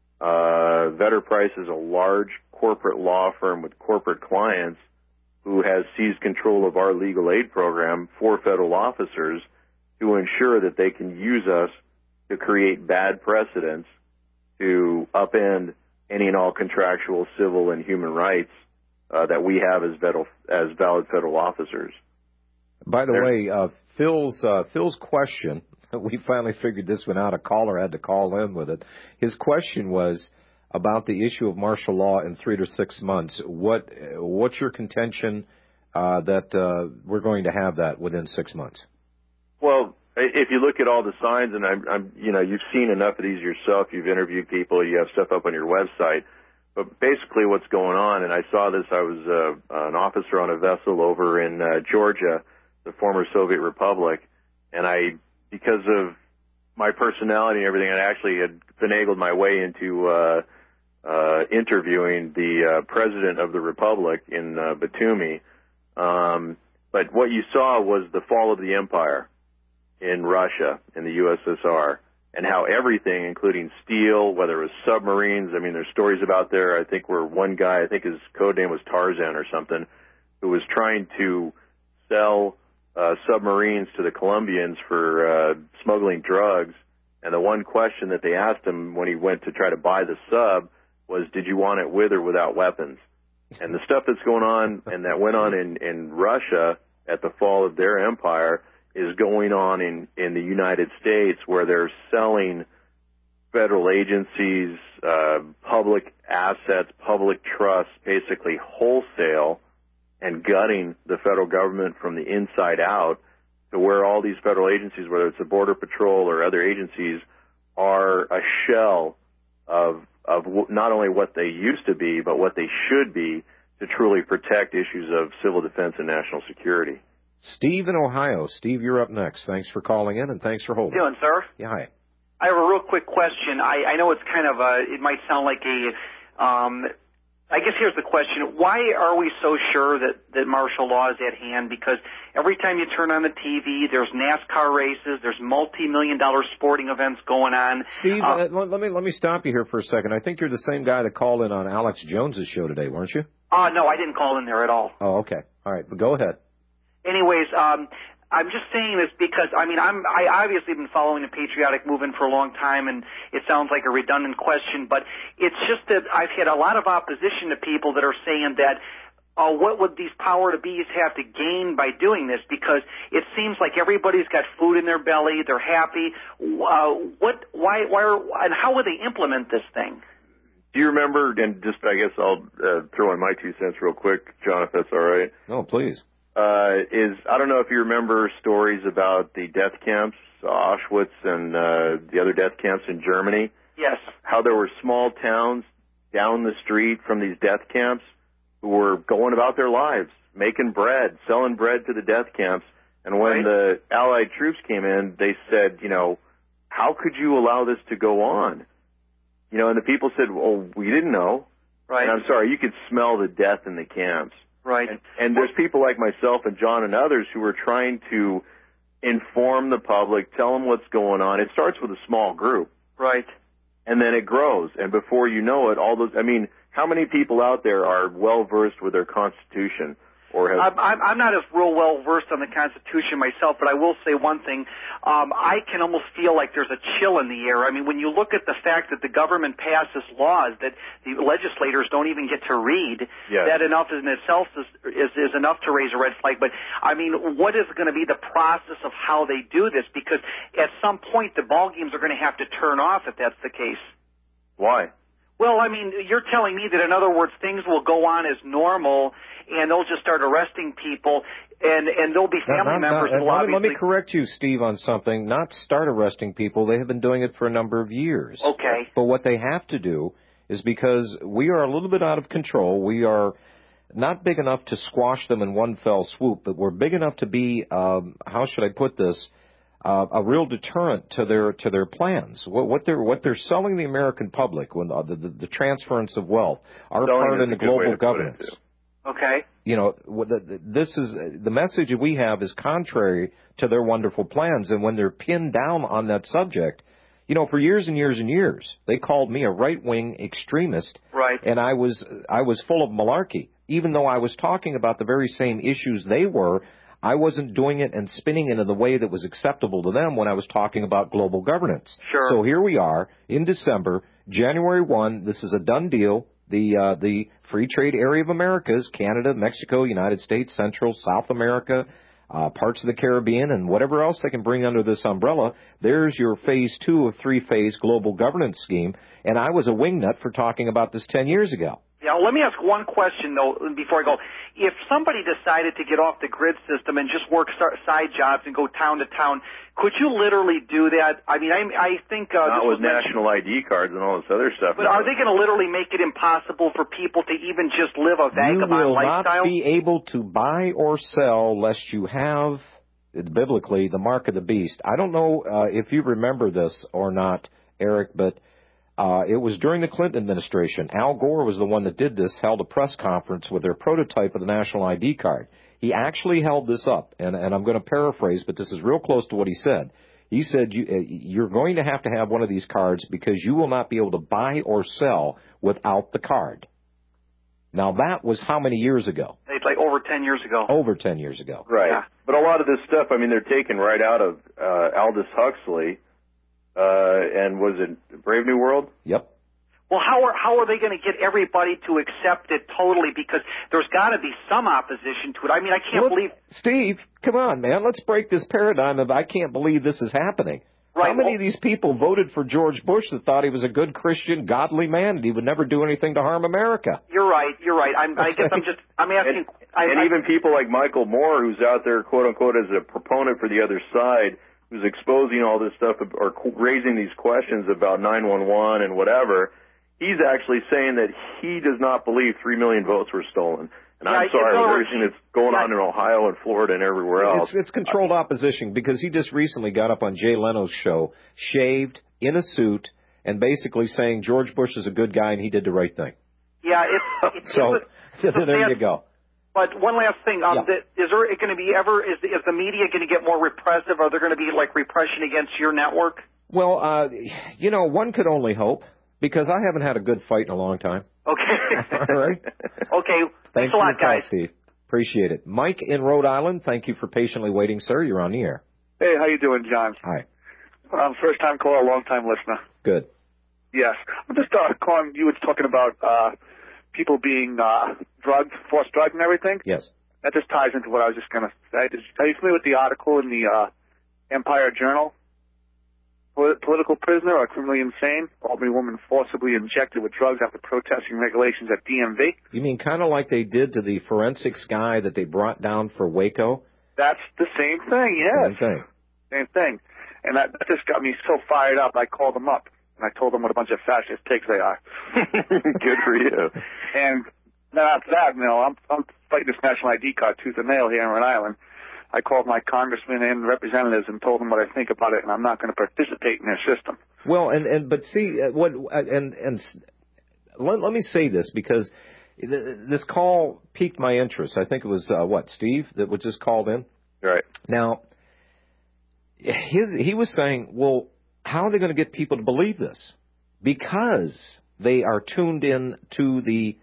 Uh, Vedder Price is a large corporate law firm with corporate clients who has seized control of our legal aid program for federal officers to ensure that they can use us to create bad precedents to upend any and all contractual, civil, and human rights uh, that we have as, federal, as valid federal officers. By the There's, way, uh, Phil's uh, Phil's question, we finally figured this one out. A caller had to call in with it. His question was about the issue of martial law in three to six months. What what's your contention uh, that uh, we're going to have that within six months? Well, if you look at all the signs, and I'm, I'm, you know, you've seen enough of these yourself. You've interviewed people. You have stuff up on your website. But basically, what's going on, and I saw this. I was uh, an officer on a vessel over in uh, Georgia, the former Soviet Republic, and I, because of my personality and everything, I actually had finagled my way into uh, uh, interviewing the uh, president of the republic in uh, Batumi. Um, but what you saw was the fall of the empire in Russia, in the U S S R, and how everything, including steel, whether it was submarines, I mean, there's stories about there, I think where one guy, I think his code name was Tarzan or something, who was trying to sell uh, submarines to the Colombians for uh, smuggling drugs, and the one question that they asked him when he went to try to buy the sub was, did you want it with or without weapons? And the stuff that's going on and that went on in, in Russia at the fall of their empire is going on in, in the United States, where they're selling federal agencies, uh, public assets, public trusts, basically wholesale, and gutting the federal government from the inside out to where all these federal agencies, whether it's the Border Patrol or other agencies, are a shell of of w- not only what they used to be, but what they should be to truly protect issues of civil defense and national security. Steve in Ohio. Steve, you're up next. Thanks for calling in, and thanks for holding. How you doing, sir? Yeah, hi. I have a real quick question. I, I know it's kind of a, it might sound like a, um, I guess here's the question. Why are we so sure that, that martial law is at hand? Because every time you turn on the T V, there's NASCAR races, there's multi-million dollar sporting events going on. Steve, uh, uh, let me let me stop you here for a second. I think you're the same guy that called in on Alex Jones's show today, weren't you? Uh, no, I didn't call in there at all. Oh, okay. All right, but go ahead. Anyways, um, I'm just saying this because, I mean, I'm, I obviously have been following the patriotic movement for a long time, and it sounds like a redundant question, but it's just that I've had a lot of opposition to people that are saying that, uh, what would these power-to-bees have to gain by doing this? Because it seems like everybody's got food in their belly, they're happy. Uh, what, why, why, are, and how would they implement this thing? Do you remember, and just I guess I'll uh, throw in my two cents real quick, John, if that's all right. No, please. Uh, is, I don't know if you remember stories about the death camps, Auschwitz and uh, the other death camps in Germany. Yes. How there were small towns down the street from these death camps who were going about their lives, making bread, selling bread to the death camps. And when right. the Allied troops came in, they said, you know, how could you allow this to go on? You know, and the people said, well, we didn't know. Right. And I'm sorry, you could smell the death in the camps. Right. And, and there's people like myself and John and others who are trying to inform the public, tell them what's going on. It starts with a small group. Right. And then it grows. And before you know it, all those, I mean, how many people out there are well versed with their Constitution? Or have... I'm, I'm not as real well versed on the Constitution myself, but I will say one thing. Um, I can almost feel like there's a chill in the air. I mean, when you look at the fact that the government passes laws that the legislators don't even get to read, yes. that enough in itself is, is, is enough to raise a red flag. But, I mean, what is going to be the process of how they do this? Because at some point the ball games are going to have to turn off if that's the case. Why? Well, I mean, you're telling me that, in other words, things will go on as normal, and they'll just start arresting people, and, and there'll be family not, members not, who let, obviously... let me correct you, Steve, on something. Not start arresting people. They have been doing it for a number of years. Okay. But what they have to do is, because we are a little bit out of control, we are not big enough to squash them in one fell swoop, but we're big enough to be, um, how should I put this, Uh, a real deterrent to their to their plans. What, what they're what they're selling the American public, when uh, the, the the transference of wealth, our selling part in the global governance. Okay. You know, the, the, this is the message that we have is contrary to their wonderful plans, and when they're pinned down on that subject, you know, for years and years and years, they called me a right wing extremist, right? And I was I was full of malarkey, even though I was talking about the very same issues they were. I wasn't doing it and spinning it in the way that was acceptable to them when I was talking about global governance. Sure. So here we are in December, January first. This is a done deal. The uh, the Free Trade Area of Americas, Canada, Mexico, United States, Central, South America, uh, parts of the Caribbean, and whatever else they can bring under this umbrella. There's your phase two of three-phase global governance scheme. And I was a wingnut for talking about this ten years ago. Yeah, well, let me ask one question, though, before I go. If somebody decided to get off the grid system and just work side jobs and go town to town, could you literally do that? I mean, I, I think... Uh, Not this with was national I D cards and all this other stuff. But are they going to literally make it impossible for people to even just live a vagabond lifestyle? You will not be able to buy or sell lest you have, biblically, the mark of the beast. I don't know uh, if you remember this or not, Eric, but... Uh, it was during the Clinton administration. Al Gore was the one that did this, held a press conference with their prototype of the national I D card. He actually held this up, and, and I'm going to paraphrase, but this is real close to what he said. He said, you, uh, you're going to have to have one of these cards because you will not be able to buy or sell without the card. Now, that was how many years ago? It's like over ten years ago. Over ten years ago. Right. Yeah. But a lot of this stuff, I mean, they're taken right out of uh, Aldous Huxley. Uh, and was it Brave New World? Yep. Well, how are how are they going to get everybody to accept it totally? Because there's got to be some opposition to it. I mean, I can't Look, believe... Steve, come on, man. Let's break this paradigm of I can't believe this is happening. Right. How many of these people voted for George Bush that thought he was a good Christian, godly man, and he would never do anything to harm America? You're right. You're right. I'm, I guess I'm just. I'm asking. And, I, and I, even people like Michael Moore, who's out there, quote unquote, as a proponent for the other side, who's exposing all this stuff or raising these questions about nine one one and whatever. He's actually saying that he does not believe three million votes were stolen. And yeah, I'm sorry with words, everything that's going yeah. on in Ohio and Florida and everywhere else. It's, it's controlled opposition because he just recently got up on Jay Leno's show, shaved, in a suit, and basically saying George Bush is a good guy and he did the right thing. Yeah, it's, it's so it's a, it's there a you go. But one last thing, um, yeah. the, is there going to be ever, is the, is the media going to get more repressive? Are there going to be, like, repression against your network? Well, uh, you know, one could only hope, because I haven't had a good fight in a long time. Okay. All right. Okay. Thanks, Thanks a lot, for the call, guys. Steve. Appreciate it. Mike in Rhode Island, thank you for patiently waiting, sir. You're on the air. Hey, how you doing, John? Hi. Um, first-time caller, long-time listener. Good. Yes. I'm just uh, calling, you were talking about uh, people being uh, drugged, forced drugged and everything. Yes. That just ties into what I was just going to say. Are you familiar with the article in the uh, Empire Journal? Polit- political prisoner or criminally insane? Albany woman forcibly injected with drugs after protesting regulations at D M V. You mean kind of like they did to the forensics guy that they brought down for Waco? That's the same thing, yes. Same thing. Same thing. And that, that just got me so fired up, I called them up. And I told them what a bunch of fascist pigs they are. Good for you. And then after that, you know, I'm, I'm fighting this national I D card tooth and nail here in Rhode Island. I called my congressmen and representatives and told them what I think about it, and I'm not going to participate in their system. Well, and, and but see, uh, what and and let, let me say this, because this call piqued my interest. I think it was, uh, what, Steve, that was just called in? Right. Now, his he was saying, well, how are they going to get people to believe this? Because they are tuned in to the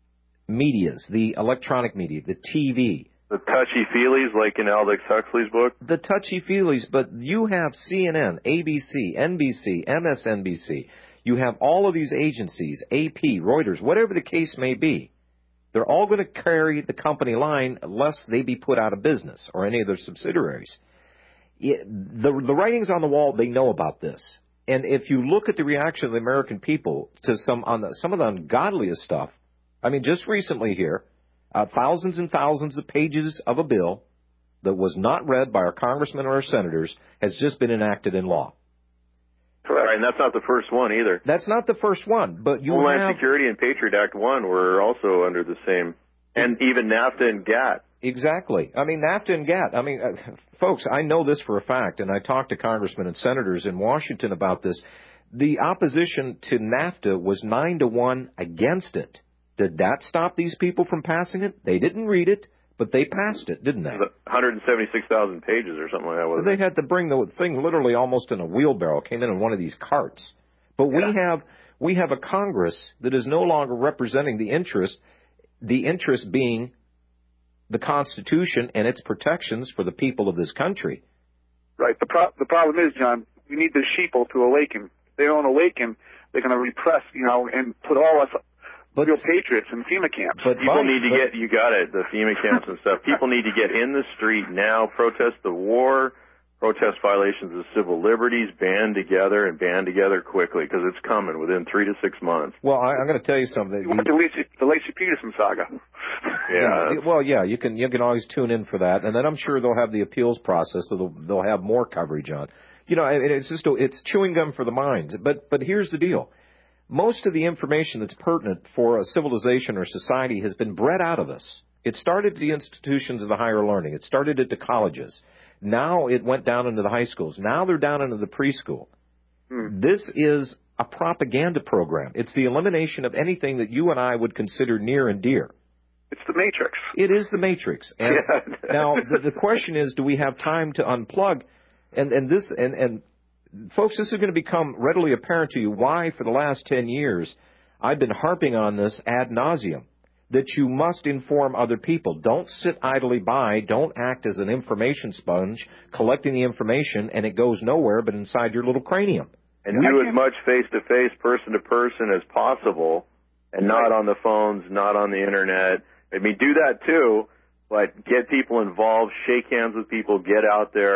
medias, the electronic media, the T V. The touchy-feelies, like in Aldous Huxley's book? The touchy-feelies, but you have C N N, A B C, N B C, M S N B C. You have all of these agencies, A P, Reuters, whatever the case may be. They're all going to carry the company line lest they be put out of business or any of their subsidiaries. It, the, the writing's on the wall. They know about this. And if you look at the reaction of the American people to some on the, some of the ungodliest stuff, I mean, just recently here, Uh, thousands and thousands of pages of a bill that was not read by our congressmen or our senators has just been enacted in law. Correct. And that's not the first one either. That's not the first one, but you Homeland have... Security and Patriot Act one were also under the same, and even NAFTA and GATT. Exactly. I mean, NAFTA and GATT. I mean, uh, folks, I know this for a fact, and I talked to congressmen and senators in Washington about this. The opposition to NAFTA was nine to one against it. Did that stop these people from passing it? They didn't read it, but they passed it, didn't they? one hundred seventy-six thousand pages or something like that. Wasn't They it? had to bring the thing literally almost in a wheelbarrow. Came in in one of these carts. But we Yeah. have we have a Congress that is no longer representing the interest, the interest being the Constitution and its protections for the people of this country. Right. The, pro- the problem is, John, we need the sheeple to awaken. If they don't awaken, they're going to repress, you know, and put all us But, real patriots in FEMA camps. But People Mike, need to but, get, you got it, the FEMA camps and stuff. People need to get in the street now, protest the war, protest violations of civil liberties, band together and band together quickly, because it's coming within three to six months. Well, I, I'm going to tell you something. You want the Lacey, the Lacey Peterson saga. Yeah. yeah. Well, yeah, you can you can always tune in for that, and then I'm sure they'll have the appeals process, so they'll, they'll have more coverage on. You know, and it's just it's chewing gum for the mind. But but here's the deal. Most of the information that's pertinent for a civilization or society has been bred out of us. It started at the institutions of the higher learning. It started at the colleges. Now it went down into the high schools. Now they're down into the preschool. Hmm. This is a propaganda program. It's the elimination of anything that you and I would consider near and dear. It's the Matrix. It is the Matrix. And yeah. now the, the question is, do we have time to unplug? And, and this and, and folks, this is going to become readily apparent to you why, for the last ten years, I've been harping on this ad nauseum, that you must inform other people. Don't sit idly by. Don't act as an information sponge, collecting the information, and it goes nowhere but inside your little cranium. And do as much face-to-face, person-to-person as possible, and not on the phones, not on the Internet. I mean, do that too, but get people involved, shake hands with people, get out there,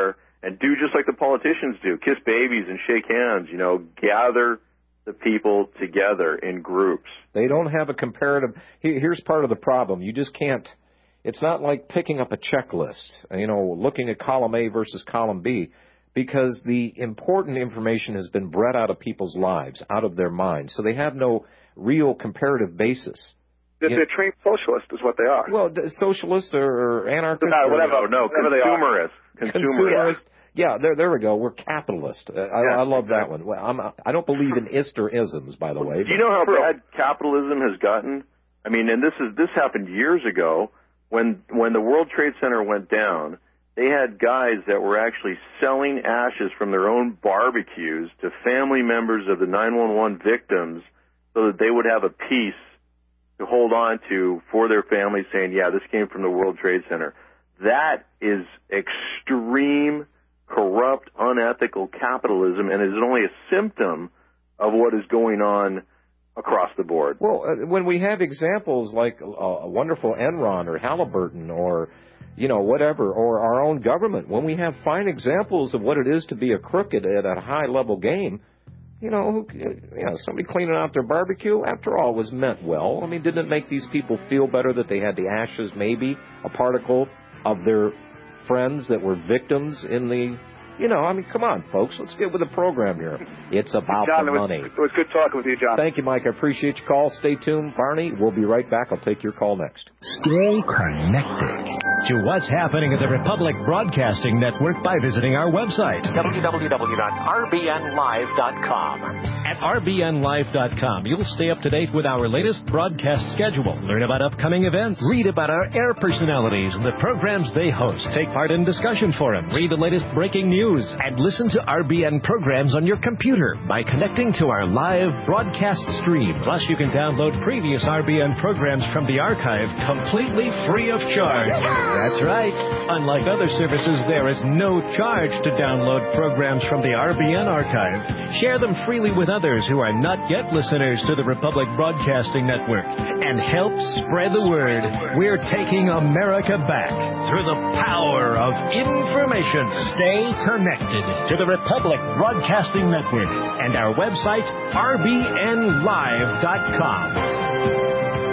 and do just like the politicians do, kiss babies and shake hands, you know, gather the people together in groups. They don't have a comparative. Here's part of the problem. You just can't. It's not like picking up a checklist, you know, looking at column A versus column B, because the important information has been bred out of people's lives, out of their minds. So they have no real comparative basis. They're, they're trained socialists is what they are. Well, socialists or anarchists. No, whatever. No, no, whatever consumerist. Consumerist. Yeah, there, there we go. We're capitalist. Uh, I, yeah, I love exactly. that one. Well, I'm, I don't believe in ist or isms, by the way. Do you know how bad capitalism has gotten? I mean, and this is this happened years ago when when the World Trade Center went down. They had guys that were actually selling ashes from their own barbecues to family members of the nine one one victims, so that they would have a piece to hold on to for their families, saying, "Yeah, this came from the World Trade Center." That is extreme, corrupt, unethical capitalism, and is only a symptom of what is going on across the board. Well, uh, when we have examples like uh, a wonderful Enron or Halliburton or, you know, whatever, or our own government, when we have fine examples of what it is to be a crooked at a high-level game, you know, who, you know, somebody cleaning out their barbecue, after all, was meant well. I mean, didn't it make these people feel better that they had the ashes, maybe, a particle of their friends that were victims in the, you know, I mean, come on, folks, let's get with the program here. It's about John, the it was, money. It was good talking with you, John. Thank you, Mike. I appreciate your call. Stay tuned. Barney, we'll be right back. I'll take your call next. Stay connected to what's happening at the Republic Broadcasting Network by visiting our website, w w w dot r b n live dot com. At r b n live dot com, you'll stay up to date with our latest broadcast schedule, learn about upcoming events, read about our air personalities and the programs they host, take part in discussion forums, read the latest breaking news, and listen to R B N programs on your computer by connecting to our live broadcast stream. Plus, you can download previous R B N programs from the archive completely free of charge. That's right. Unlike other services, there is no charge to download programs from the R B N archive. Share them freely with others who are not yet listeners to the Republic Broadcasting Network and help spread the word. We're taking America back through the power of information. Stay connected to the Republic Broadcasting Network and our website, r b n live dot com.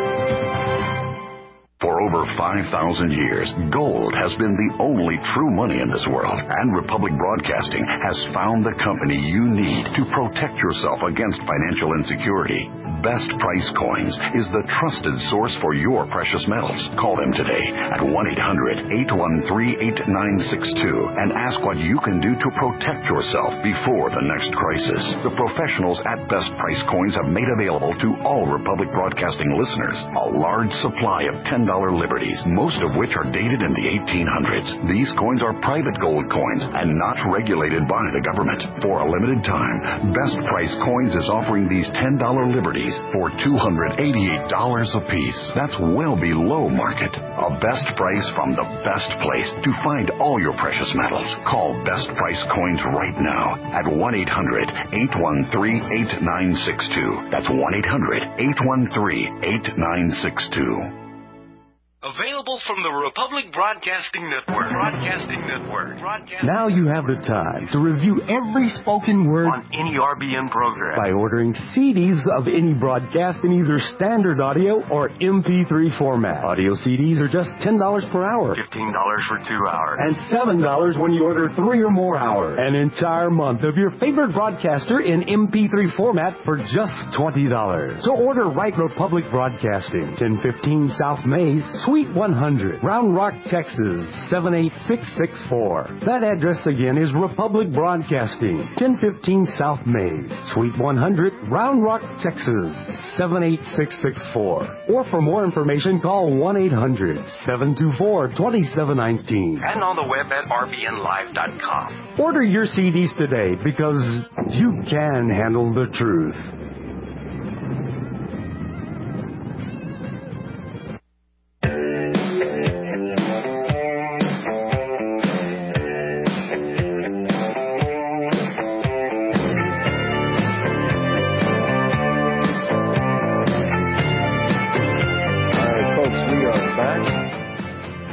For over five thousand years, gold has been the only true money in this world, and Republic Broadcasting has found the company you need to protect yourself against financial insecurity. Best Price Coins is the trusted source for your precious metals. Call them today at one eight hundred, eight one three, eight nine six two and ask what you can do to protect yourself before the next crisis. The professionals at Best Price Coins have made available to all Republic Broadcasting listeners a large supply of ten dollar liberties, most of which are dated in the eighteen hundreds. These coins are private gold coins and not regulated by the government. For a limited time, Best Price Coins is offering these ten dollar liberties for two hundred eighty-eight dollars a piece. That's well below market. A best price from the best place to find all your precious metals. Call Best Price Coins right now at one eight hundred, eight one three, eight nine six two. That's one eight hundred, eight one three, eight nine six two. Available from the Republic Broadcasting Network. Broadcasting Network. Broadcasting Now you have the time to review every spoken word on any R B N program by ordering C Ds of any broadcast in either standard audio or M P three format. Audio C Ds are just ten dollars per hour. fifteen dollars for two hours. And seven dollars when you order three or more hours. An entire month of your favorite broadcaster in M P three format for just twenty dollars. So order right Republic Broadcasting, ten fifteen South Mays, Suite one hundred, Round Rock, Texas, seven eight six six four. That address again is Republic Broadcasting, ten fifteen South Mays, Suite one hundred, Round Rock, Texas, seven eight six six four. Or for more information, call one eight hundred, seven two four, two seven one nine. And on the web at r b n live dot com. Order your C Ds today because you can handle the truth.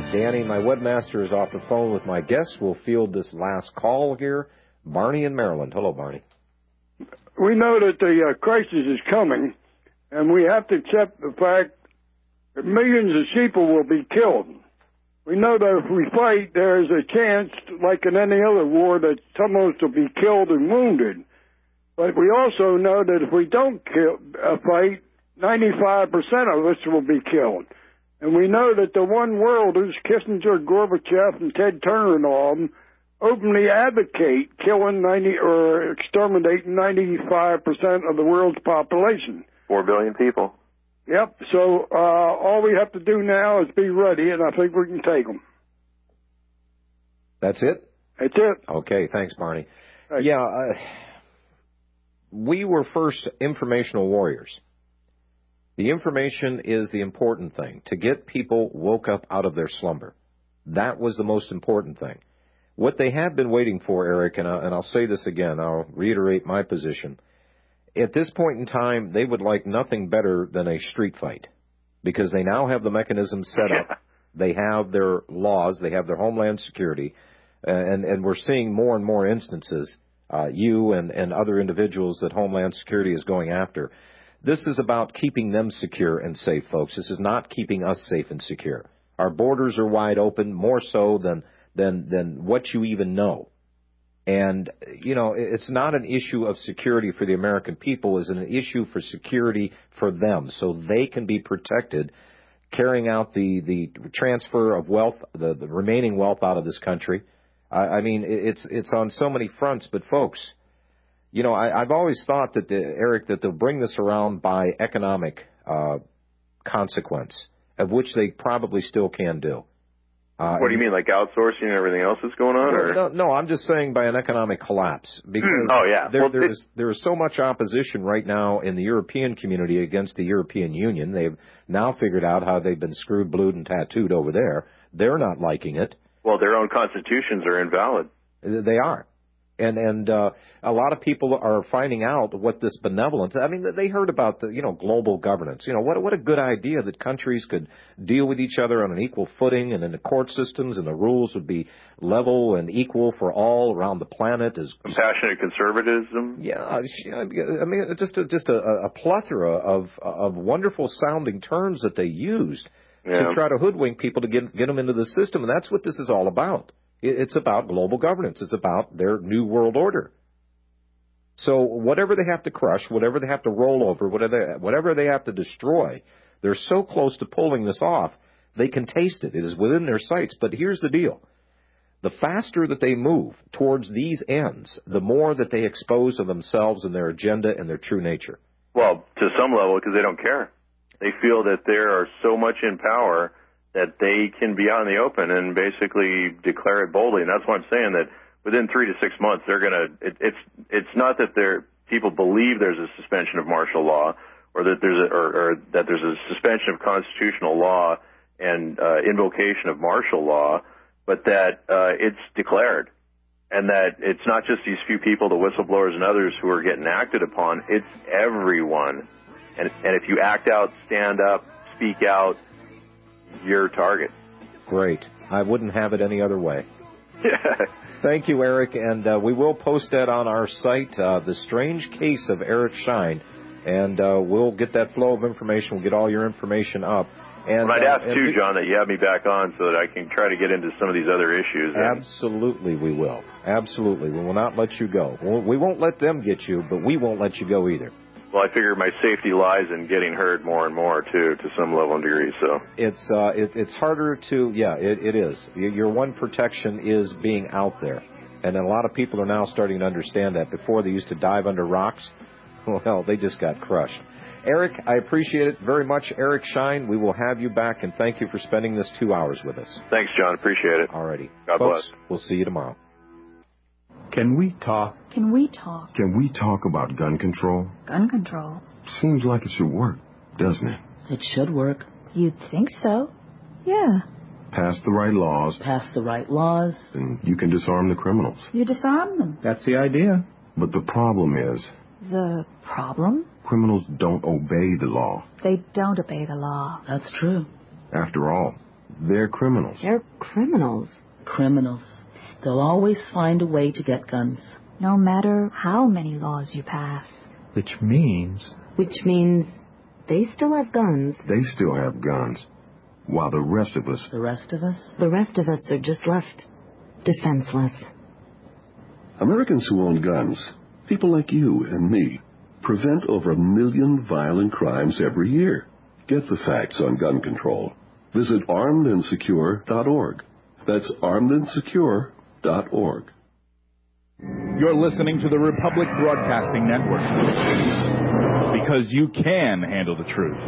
Danny, my webmaster, is off the phone with my guests. We'll field this last call here. Barney in Maryland. Hello, Barney. We know that the uh, crisis is coming, and we have to accept the fact that millions of people will be killed. We know that if we fight, there is a chance, like in any other war, that some of us will be killed and wounded. But we also know that if we don't kill, uh, fight, ninety-five percent of us will be killed. And we know that the one-worlders, Kissinger, Gorbachev, and Ted Turner and all of them, openly advocate killing ninety or exterminating ninety-five percent of the world's population. Four billion people. Yep. So uh, all we have to do now is be ready, and I think we can take them. That's it? That's it. Okay. Thanks, Barney. Thanks. Yeah. Uh, we were first informational warriors. The information is the important thing, to get people woke up out of their slumber. That was the most important thing. What they have been waiting for, Eric, and, I, and I'll say this again, I'll reiterate my position. At this point in time, they would like nothing better than a street fight, because they now have the mechanism set up. They have their laws. They have their homeland security. And, and we're seeing more and more instances, uh, you and, and other individuals that Homeland Security is going after. This is about keeping them secure and safe, folks. This is not keeping us safe and secure. Our borders are wide open, more so than than than what you even know. And, you know, it's not an issue of security for the American people. It's an issue for security for them, so they can be protected, carrying out the, the transfer of wealth, the, the remaining wealth out of this country. I, I mean, it's it's on so many fronts, but, folks, you know, I, I've always thought that, the, Eric, that they'll bring this around by economic uh, consequence, of which they probably still can do. Uh, what do you mean, like outsourcing and everything else that's going on? Or? No, no, I'm just saying by an economic collapse. Because oh, yeah. there, well, there, is, there is so much opposition right now in the European community against the European Union. They've now figured out how they've been screwed, blued, and tattooed over there. They're not liking it. Well, their own constitutions are invalid. They are. And and uh, a lot of people are finding out what this benevolence. I mean, they heard about the you know global governance. You know what what a good idea that countries could deal with each other on an equal footing, and then the court systems and the rules would be level and equal for all around the planet. As compassionate conservatism. Yeah, I mean, just a, just a, a plethora of of wonderful sounding terms that they used yeah. to try to hoodwink people to get get them into the system, and that's what this is all about. It's about global governance. It's about their new world order. So whatever they have to crush, whatever they have to roll over, whatever they, whatever they have to destroy, they're so close to pulling this off, they can taste it. It is within their sights. But here's the deal. The faster that they move towards these ends, the more that they expose of themselves and their agenda and their true nature. Well, to some level, because they don't care. They feel that they are so much in power that they can be out in the open and basically declare it boldly. And that's why I'm saying that within three to six months, they're going to, it, it's, it's not that they're, people believe there's a suspension of martial law or that there's a, or, or that there's a suspension of constitutional law and uh, invocation of martial law, but that uh, it's declared. And that it's not just these few people, the whistleblowers and others who are getting acted upon, it's everyone. And, and if you act out, stand up, speak out, your target. Great. I wouldn't have it any other way. Thank you, Eric, and uh, we will post that on our site, uh, The Strange Case of Eric Shine, and uh, we'll get that flow of information. We'll get all your information up. And well, I'd ask, uh, too, we, John, that you have me back on so that I can try to get into some of these other issues. Absolutely, we will. Absolutely. We will not let you go. We won't let them get you, but we won't let you go either. Well, I figure my safety lies in getting heard more and more, too, to some level and degree. So it's uh, it, it's harder to, yeah, it, it is. Your one protection is being out there. And a lot of people are now starting to understand that. Before, they used to dive under rocks. Well, they just got crushed. Eric, I appreciate it very much. Eric Shine, we will have you back, and thank you for spending this two hours with us. Thanks, John. Appreciate it. All righty. God Folks, bless. We'll see you tomorrow. Can we talk? Can we talk? Can we talk about gun control? Gun control? Seems like it should work, doesn't it? It should work. You'd think so. Yeah. Pass the right laws. Pass the right laws. And you can disarm the criminals. You disarm them. That's the idea. But the problem is... The problem? Criminals don't obey the law. They don't obey the law. That's true. After all, They're criminals. They're criminals. Criminals. They'll always find a way to get guns. No matter how many laws you pass. Which means... Which means they still have guns. They still have guns. While the rest of us... The rest of us? The rest of us are just left defenseless. Americans who own guns, people like you and me, prevent over a million violent crimes every year. Get the facts on gun control. Visit armed and secure dot org. That's armed and secure dot org. You're listening to the Republic Broadcasting Network. Because you can handle the truth.